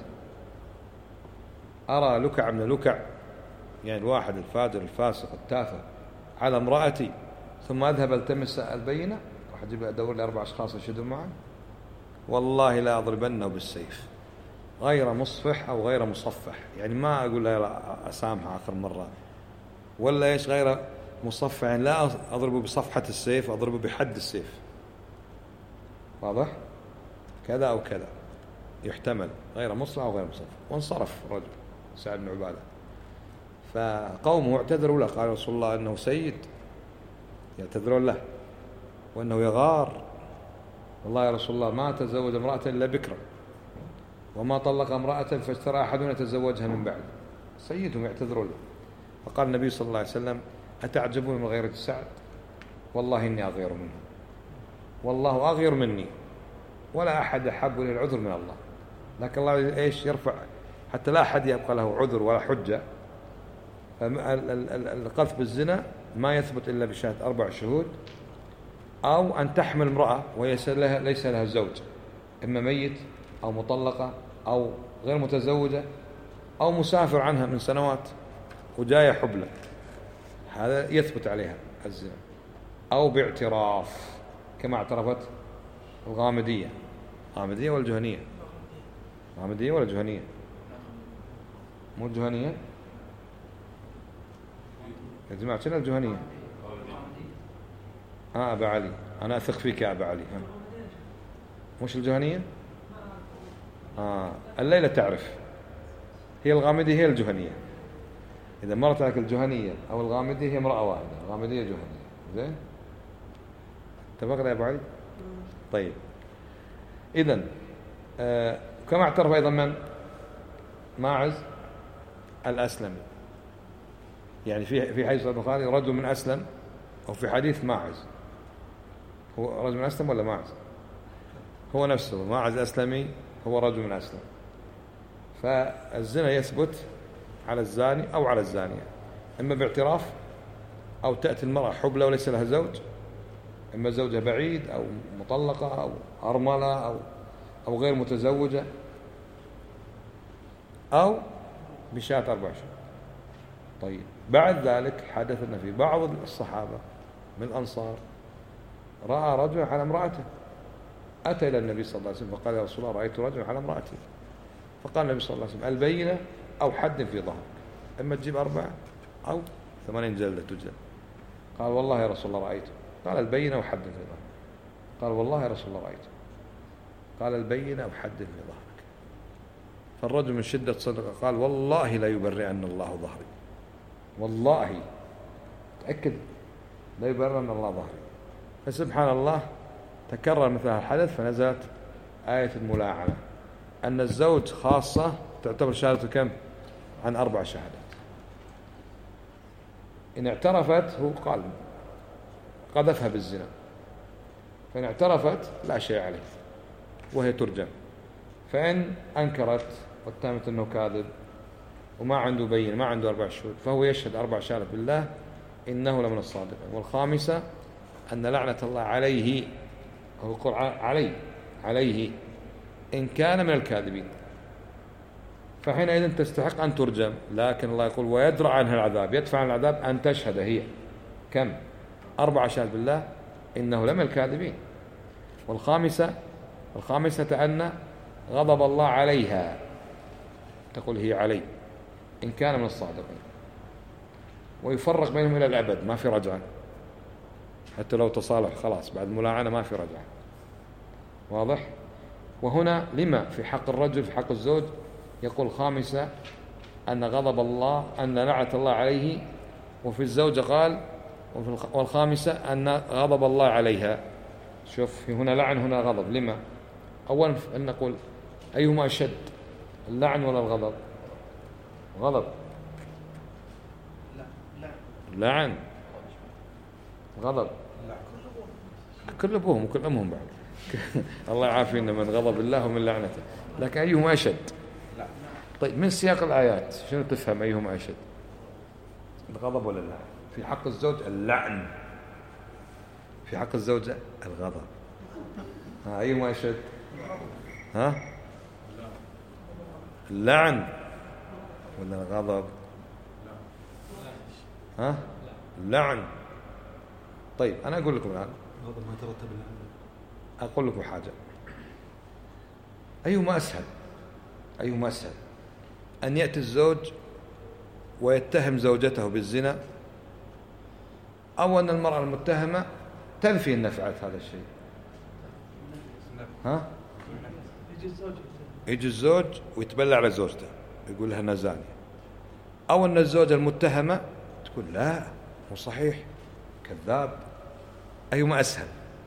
أرى لكع من لكع، يعني الواحد الفاجر الفاسق التافه على امرأتي ثم أذهب التمس البينة وحجب أدور لي 4 أشخاص يشهدون معي، والله لا أضربنه بالسيف غير مصفح أو غير مصفح، يعني ما أقول له أسامح آخر مرة ولا إيش غير مصفح، يعني لا أضربه بصفحة السيف، أضربه بحد السيف. واضح؟ كذا أو كذا يحتمل غير مصفح أو غير مصفح. وانصرف الرجل سعد بن عبادة، فقومه اعتذروا له، قال رسول الله أنه سيد، يعتذرون له وأنه يغار، والله يا رسول الله ما تزوج امرأة إلا بكرا وما طلق امرأة فاشترى أحدنا يتزوجها من بعد، سيدهم يعتذرون له. فقال النبي صلى الله عليه وسلم أتعجبون من غيرة سعد؟ والله إني أغير منه، والله أغير مني، ولا أحد أحب إلى العذر من الله. لكن الله إيش يرفع حتى لا أحد يبقى له عذر ولا حجة. القذف بالزنا ما يثبت إلا بشهادة 4 شهود، أو أن تحمل امرأة ليس لها زوج، إما ميت أو مطلقة أو غير متزوجة أو مسافر عنها من سنوات وجاية حبلة، هذا يثبت عليها الزنا. أو باعتراف كما اعترفت الغامدية ولا الجهنية؟ غامدية ولا جهنية؟ مو الجهنية يا جماعة، شنو الجهنية؟ أبا علي، أنا أثق فيك يا أبا علي. مش الجهنية؟ الليلة تعرف، هي الغامدية هي الجهنية. إذا مرت لك الجهنية أو الغامدية هي امرأة واحدة، الغامدية جهنية. زين؟ اتفقنا يا أبو علي؟ طيب. إذن كما اعترف أيضا من؟ ماعز الأسلمي، يعني في حديث البخاري رجل من أسلم، أو في حديث ماعز هو رجل من أسلم ولا ماعز؟ هو نفسه ماعز الأسلمي هو رجل من أسلم. فالزنا يثبت على الزاني أو على الزانية، إما باعتراف أو تأتي المرأة حبلى وليس لها زوج، إما زوجها بعيد أو مطلقة أو أرملة أو غير متزوجة، أو بشهادة 4 شهود. طيب بعد ذلك حدث أن في بعض الصحابة من الأنصار رأى رجل على امرأته، أتى إلى النبي صلى الله عليه وسلم فقال يا رسول الله رأيت رجل على امرأتي، فقال النبي صلى الله عليه وسلم البينة أو حد في ظهرك، إما تجيب 4 أو 80 جلدة تجلد. قال والله يا رسول الله رأيته. قال البينة أو حد في ظهرك. قال والله يا رسول الله رأيته. قال البينة أو حد في ظهرك. فالرجل من شدة صدقه قال والله لا يبرئن الله ظهري، والله تأكد لا يبرئن الله ظهري. فسبحان الله تكرر مثل هذا الحدث، فنزلت آية الملاعنة أن الزوج خاصة تعتبر شهادته كم؟ عن 4 شهادات. إن اعترفت هو قال قذفها بالزنا، فإن اعترفت لا شيء عليه وهي ترجم. فإن أنكرت واتهمت أنه كاذب وما عنده بين ما عنده 4 شهود فهو يشهد 4 شهادات بالله إنه لمن الصادقين. والخامسة أن لعنة الله عليه، هو يقول عليه إن كان من الكاذبين، فحينئذ تستحق أن ترجم. لكن الله يقول ويدرع عنها العذاب، يدفع عن العذاب أن تشهد هي كم؟ 4 شهادات بالله إنه لمن الكاذبين. والخامسة أن غضب الله عليها، تقول هي علي إن كان من الصادقين. ويفرق بينهم إلى الأبد، ما في رجعة، حتى لو تصالح خلاص بعد ملاعنة ما في رجعة. واضح؟ وهنا لما في حق الرجل في حق الزوج يقول خامسة أن غضب الله أن لعنة الله عليه، وفي الزوجة قال والخامسة أن غضب الله عليها. شوف هنا لعن هنا غضب. لما؟ أولا أن نقول أيهما أشد، اللعن ولا الغضب؟ غضب. لعن غضب كل أبوهم وكل أمهم بعد الله يعافينا من غضب الله ومن لعنته. لكن أيهما أشد؟ طيب من سياق الآيات شنو تفهم أيهما أشد؟ الغضب ولا اللعن؟ في حق الزوج اللعن، في حق الزوجة الغضب. أيهما أشد؟ اللعن ولا الغضب؟ اللعن. طيب أنا أقول لكم الآن، أقول لكم حاجة، أيهما أسهل أن يأتي الزوج ويتهم زوجته بالزنا، أو أن المرأة المتهمة تنفي أن فعلت هذا الشيء؟ يجي الزوج ويتبلع على زوجته يقول لها أنا زانية، أو أن الزوجة المتهمة تقول لا مو صحيح كذاب. أيهما أسهل؟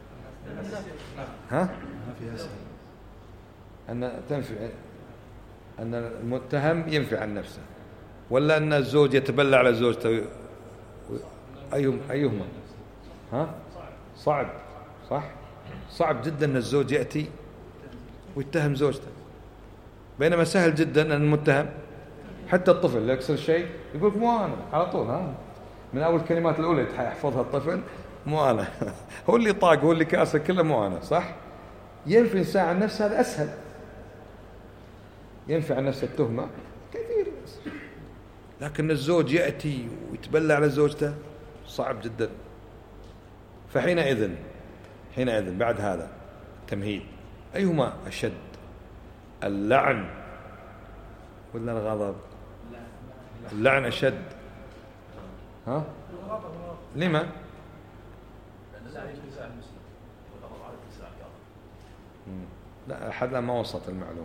ما في أسهل أن تنفي أن المتهم ينفي عن نفسه، ولا أن الزوج يتبلع على زوجته؟ أيهما؟ صعب، صح؟ صعب جدا أن الزوج يأتي ويتهم زوجته، بينما سهل جدا أن المتهم حتى الطفل يكسر شيء يقول مو أنا على طول، من أول الكلمات الأولى يحفظها الطفل مو أنا هو اللي طاق هو اللي كاسر كله مو أنا، صح؟ ينفي إنسان عن نفسه هذا أسهل، ينفي عن نفسه التهمة كثير، لكن الزوج يأتي ويتبلع على زوجته صعب جدا. فحينئذ بعد هذا تمهيد، أيهما أشد، اللعن ولا الغضب؟ اللعن أشد. لما؟ لا أحد ما وصلت المعلومة.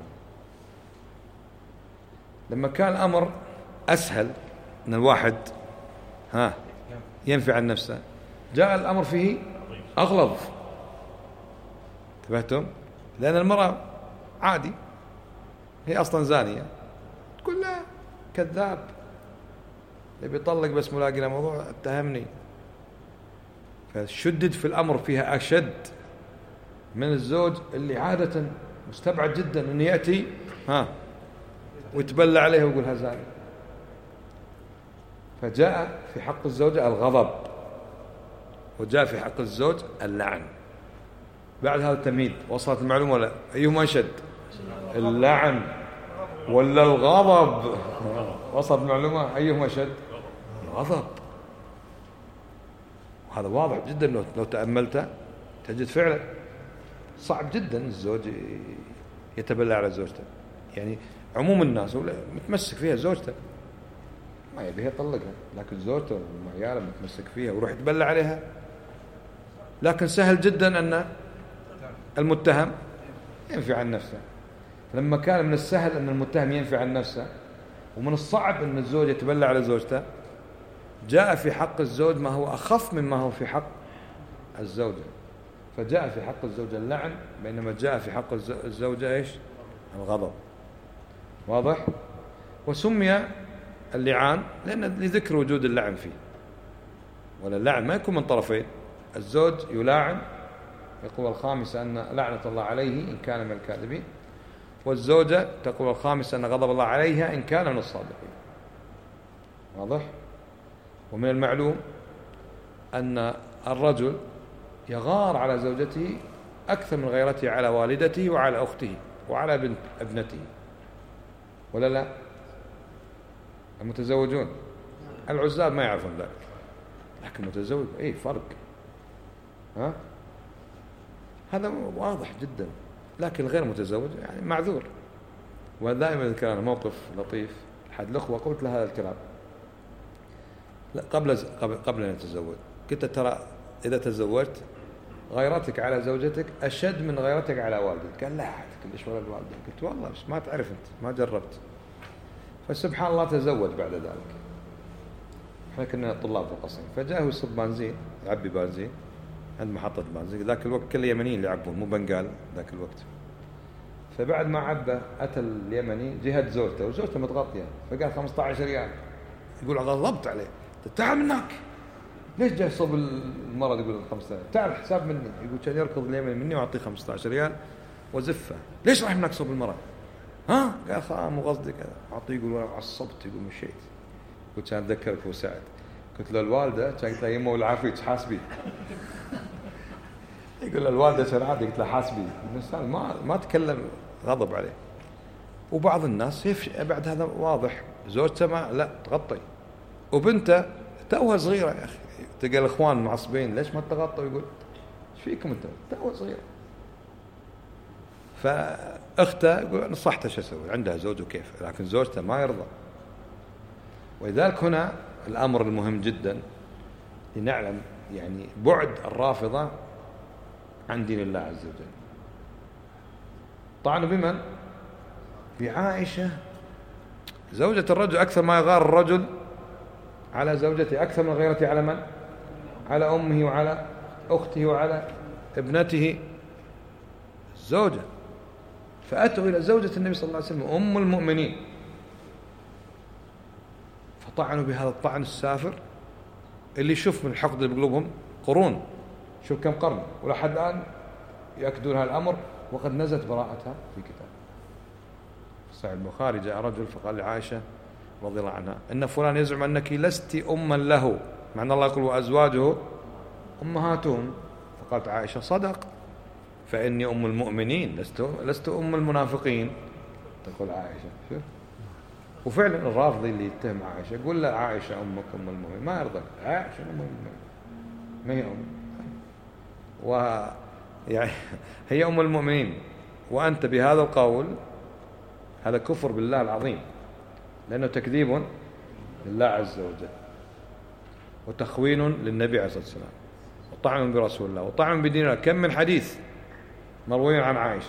لما كان الأمر أسهل أن الواحد ينفي عن نفسه، جاء الأمر فيه أغلظ. انتبهتم؟ لأن المرأة عادي هي أصلا زانية تقول لا كذاب يبي يطلق بس ملاقي له موضوع اتهمني، فشدد في الأمر فيها أشد من الزوج اللي عادة مستبعد جدا أن يأتي ويتبلى عليه ويقول هزاني. فجاء في حق الزوجة الغضب، وجاء في حق الزوج اللعن. بعد هذا التمهيد وصلت المعلومة ولا؟ أيهما أشد، اللعن ولا الغضب؟ وصلت المعلومة أيهما أشد؟ غضب. وهذا واضح جدا لو تأملته تجد فعلا صعب جدا الزوج يتبلى على زوجته. يعني عموم الناس متمسك فيها زوجته، ما يبيها يطلقها، لكن زوجته وعياله متمسك فيها ويروح يتبلى عليها. لكن سهل جدا أن المتهم ينفي عن نفسه. لما كان من السهل أن المتهم ينفي عن نفسه ومن الصعب أن الزوج يتبلى على زوجته، جاء في حق الزوج ما هو أخف مما هو في حق الزوجة. فجاء في حق الزوجة اللعن، بينما جاء في حق الزوجة إيش؟ الغضب. واضح؟ وسمي اللعان لأن لذكر وجود اللعن فيه. ولا اللعن ما يكون من طرفين، الزوج يلاعن يقول الخامسة أن لعنة الله عليه إن كان من الكاذبين، والزوجة تقول الخامسة أن غضب الله عليها إن كان من الصادقين. واضح؟ ومن المعلوم أن الرجل يغار على زوجته أكثر من غيرته على والدته وعلى أخته وعلى ابنته، ولا لا؟ المتزوجون العزاب ما يعرفون ذلك، لكن المتزوج إيه فرق، ها؟ هذا واضح جدا. لكن الغير متزوج يعني معذور. ودائما ذكر أنا موقف لطيف أحد الأخوة، قلت له هذا الكلام قبل أن أتزوج، قلت ترى إذا تزوجت غيرتك على زوجتك أشد من غيرتك على والدك. قال لا ليش ولا الوالدين؟ قلت والله بس ما تعرف أنت، ما جربت. فسبحان الله تزوج بعد ذلك. احنا كنا طلاب في القصيم، فجاءه يصب بنزين، يعبي بنزين عند محطة بنزين. ذاك الوقت كل اليمنيين اللي يعبون، مو بنغال ذاك الوقت. فبعد ما عبه أتى اليمني جهة زوجته، وزوجته متغطية، فقال 15 ريال. يقول غضبت عليه، تعال من هناك، ليش جاي صوب المرض؟ يقول 15، تعال حساب مني. يقول كان يركض اليمني مني وأعطيه 15 ريال وزفه. ليش راح منك صوب المرض؟ ها؟ قال مو قصدي كذا. أعطيه. يقول وأنا عصبت، يقول مشيت. قلت كان أتذكرك أبو سعد، قلت له الوالدة كانت لها يمه والعافية حاسبي. يقول الوالدة كان عادي، قلت له حاسبي. الإنسان ما تكلم غضب عليه. وبعض الناس بعد هذا واضح، زوجته ما لا تغطي، وبنته توها صغيرة يا أخي، تلقى الإخوان معصبين ليش ما تغطوا؟ يقول ايش فيكم انت؟ توها صغيرة. فأخته يقول نصحته شو أسوي، عندها زوج وكيف، لكن زوجته ما يرضى. ولذلك هنا الأمر المهم جدا لنعلم يعني بعد الرافضة عن دين الله عز وجل. طعنوا بمن؟ بعائشة زوجة الرجل، أكثر ما يغار الرجل على زوجته أكثر من غيرته على من؟ على أمه وعلى أخته وعلى ابنته الزوجة. فأتوا إلى زوجة النبي صلى الله عليه وسلم أم المؤمنين، فطعنوا بهذا الطعن السافر اللي يشوف من الحقد اللي بقلوبهم قرون، شوف كم قرن ولحد الآن يأكدون هذا الأمر، وقد نزلت براءتها في كتاب صحيح البخاري. جاء رجل فقال لعائشة رضي الله عنها إن فلان يزعم أنك لست أما له، مع أن الله يقول وأزواجه أمهاتهم. فقالت عائشة صدق، فإني أم المؤمنين لست أم المنافقين. تقول عائشة شوف. وفعلا الرافضي اللي يتهم عائشة يقول لا عائشة أمك أم المؤمنين، ما يرضى. عائشة أم المؤمنين ما هي أم، ويعني هي أم المؤمنين، وأنت بهذا القول هذا كفر بالله العظيم، لأنه تكذيب لله عز وجل وتخوين للنبي عليه الصلاة والسلام وطعن برسول الله وطعن بدين الله. كم من حديث مروي عن عائشة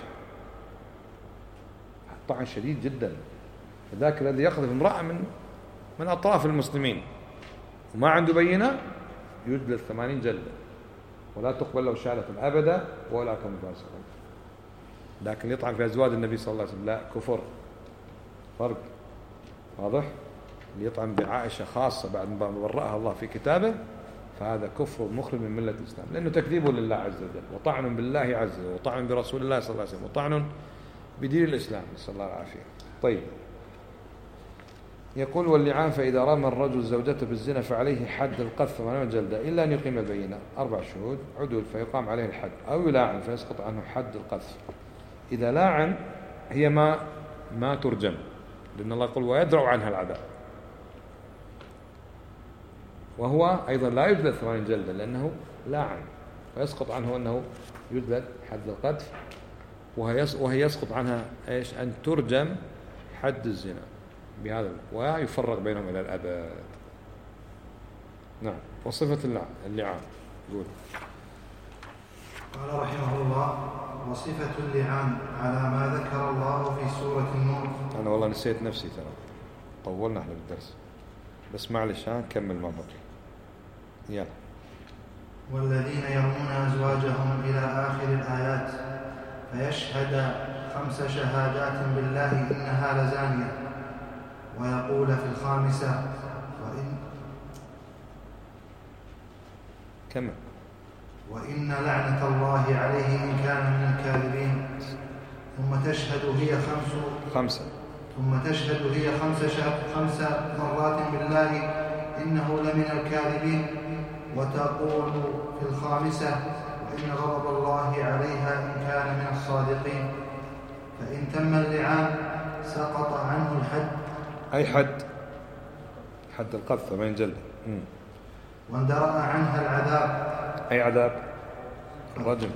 طعن شديد جدا. فذاك الذي يقذف امرأة من أطراف المسلمين وما عنده بينة يجلد 80 جلدة ولا تقبل له شهادة أبدا ولا كم فاسقا. لكن يطعن في أزواج النبي صلى الله عليه وسلم لا، كفر، فرق واضح. اللي يطعن بعائشة خاصة بعد ما برأها الله في كتابه فهذا كفر مخرج من ملة الإسلام، لأنه تكذيب لله عز وجل وطعن بالله عز وجل وطعن برسول الله صلى الله عليه وسلم وطعن بدين الإسلام، نسأل الله العافية. طيب، يقول واللعان فإذا رمى الرجل زوجته بالزنا فعليه حد القذف 80 جلدة إلا أن يقيم البينة 4 شهود عدول فيقام عليه الحد، أو يلاعن فيسقط عنه حد القذف. إذا لاعن هي ما ترجم، لأن الله يقول ويدرأ عنها العذاب. وهو أيضا لا يجلد 80 جلدة لأنه لاعن، ويسقط عنه أنه يجلد حد القذف، وهي يسقط عنها إيش؟ أن ترجم حد الزنا بهذا، ويفرق بينهم إلى الأبد. نعم. وصفة اللعان يقول قال رحمه الله: وصفة اللعان على ما ذكر الله في سورة النور. أنا والله نسيت نفسي ترى، طولنا احنا بالدرس، بس معلش نكمل مع بعض. يلا. والذين يرمون أزواجهم إلى آخر الآيات فيشهد 5 شهادات بالله إنها لزانية، ويقول في الخامسة وإن لعنة الله عليه إن كان من الكاذبين. ثم تشهد هي 5 مرات بالله إنه لمن الكاذبين، وتقول في الخامسة وإن غضب الله عليها إن كان من الصادقين. فإن تم اللعان سقط عنه الحد. أي حد؟ حد القذف 80 جلدة. واندرأ عنها العذاب. أي عذاب؟ الرجم.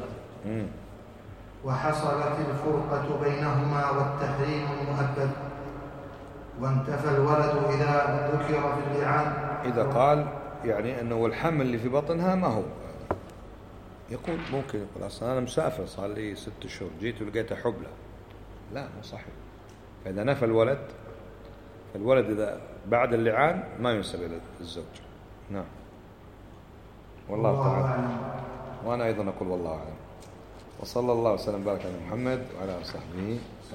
وحصلت الفرقة بينهما والتحريم المؤبد. وانتفى الولد إذا ذكر في اللعان. إذا قال يعني أنه الحمل اللي في بطنها ما هو، يقول ممكن يقول أصلا أنا مسافر صار لي 6 شهور جيت ولقيتها حبلى، لا مو صحيح. فإذا نفى الولد، فالولد إذا بعد اللعان ما ينسب إلى الزوج. نعم. والله تعالى. وأنا أيضا أقول والله أعلم. وصلى الله وسلم وبارك على محمد وعلى آله وصحبه. حين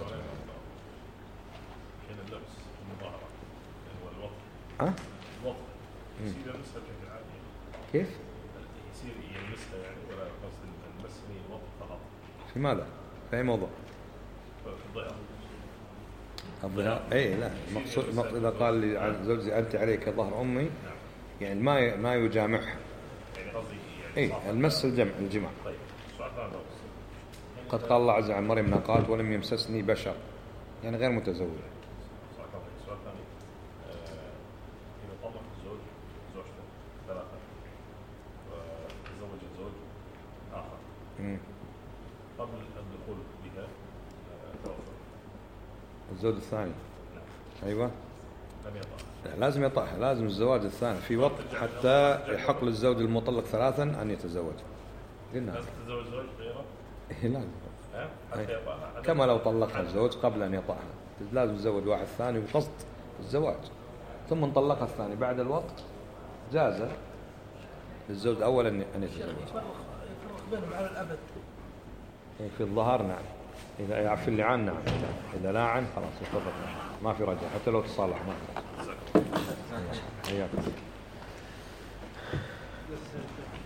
اللبس المظاهرة هو الوطن. الوطن يصير يلمسها بشكل عادي. كيف؟ يصير يلمسها يعني، ولا قصد المس هي الوطن فقط. في ماذا؟ في أي موضوع؟ في الضياء. الضياء. أي لا، مقصود إذا قال لي عن زوجي أنت عليك ظهر أمي، يعني ما يجامعها. يعني قصدي يعني المس الجماع. طيب سؤال ثاني. قد قال الله عز وجل عن مريم قالت ولم يمسسني بشر، يعني غير متزوجة. سؤال ثاني. إذا طلق الزوج زوجته 3 وتزوج الزوج آخر قبل الدخول بها توفى الزوج الثاني. أيوة. لم يطأ. لازم يطأها، لازم الزواج الثاني في وقت حتى يحق للزوج المطلق 3 أن يتزوج. قلنا لازم تتزوج زوج غيره؟ لازم. حتى يطأها. كما لو طلقها الزوج قبل أن يطأها، لازم يتزوج واحد ثاني بقصد الزواج، ثم انطلقها الثاني بعد الوقت، جاز للزوج الأول أن يتزوج. يفرق بينهم على الأبد. في الظهر نعم، إذا يعفي اللعان نعم، إذا لاعن خلاص يفرق، ما في رجع حتى لو تصالح ما في رجع.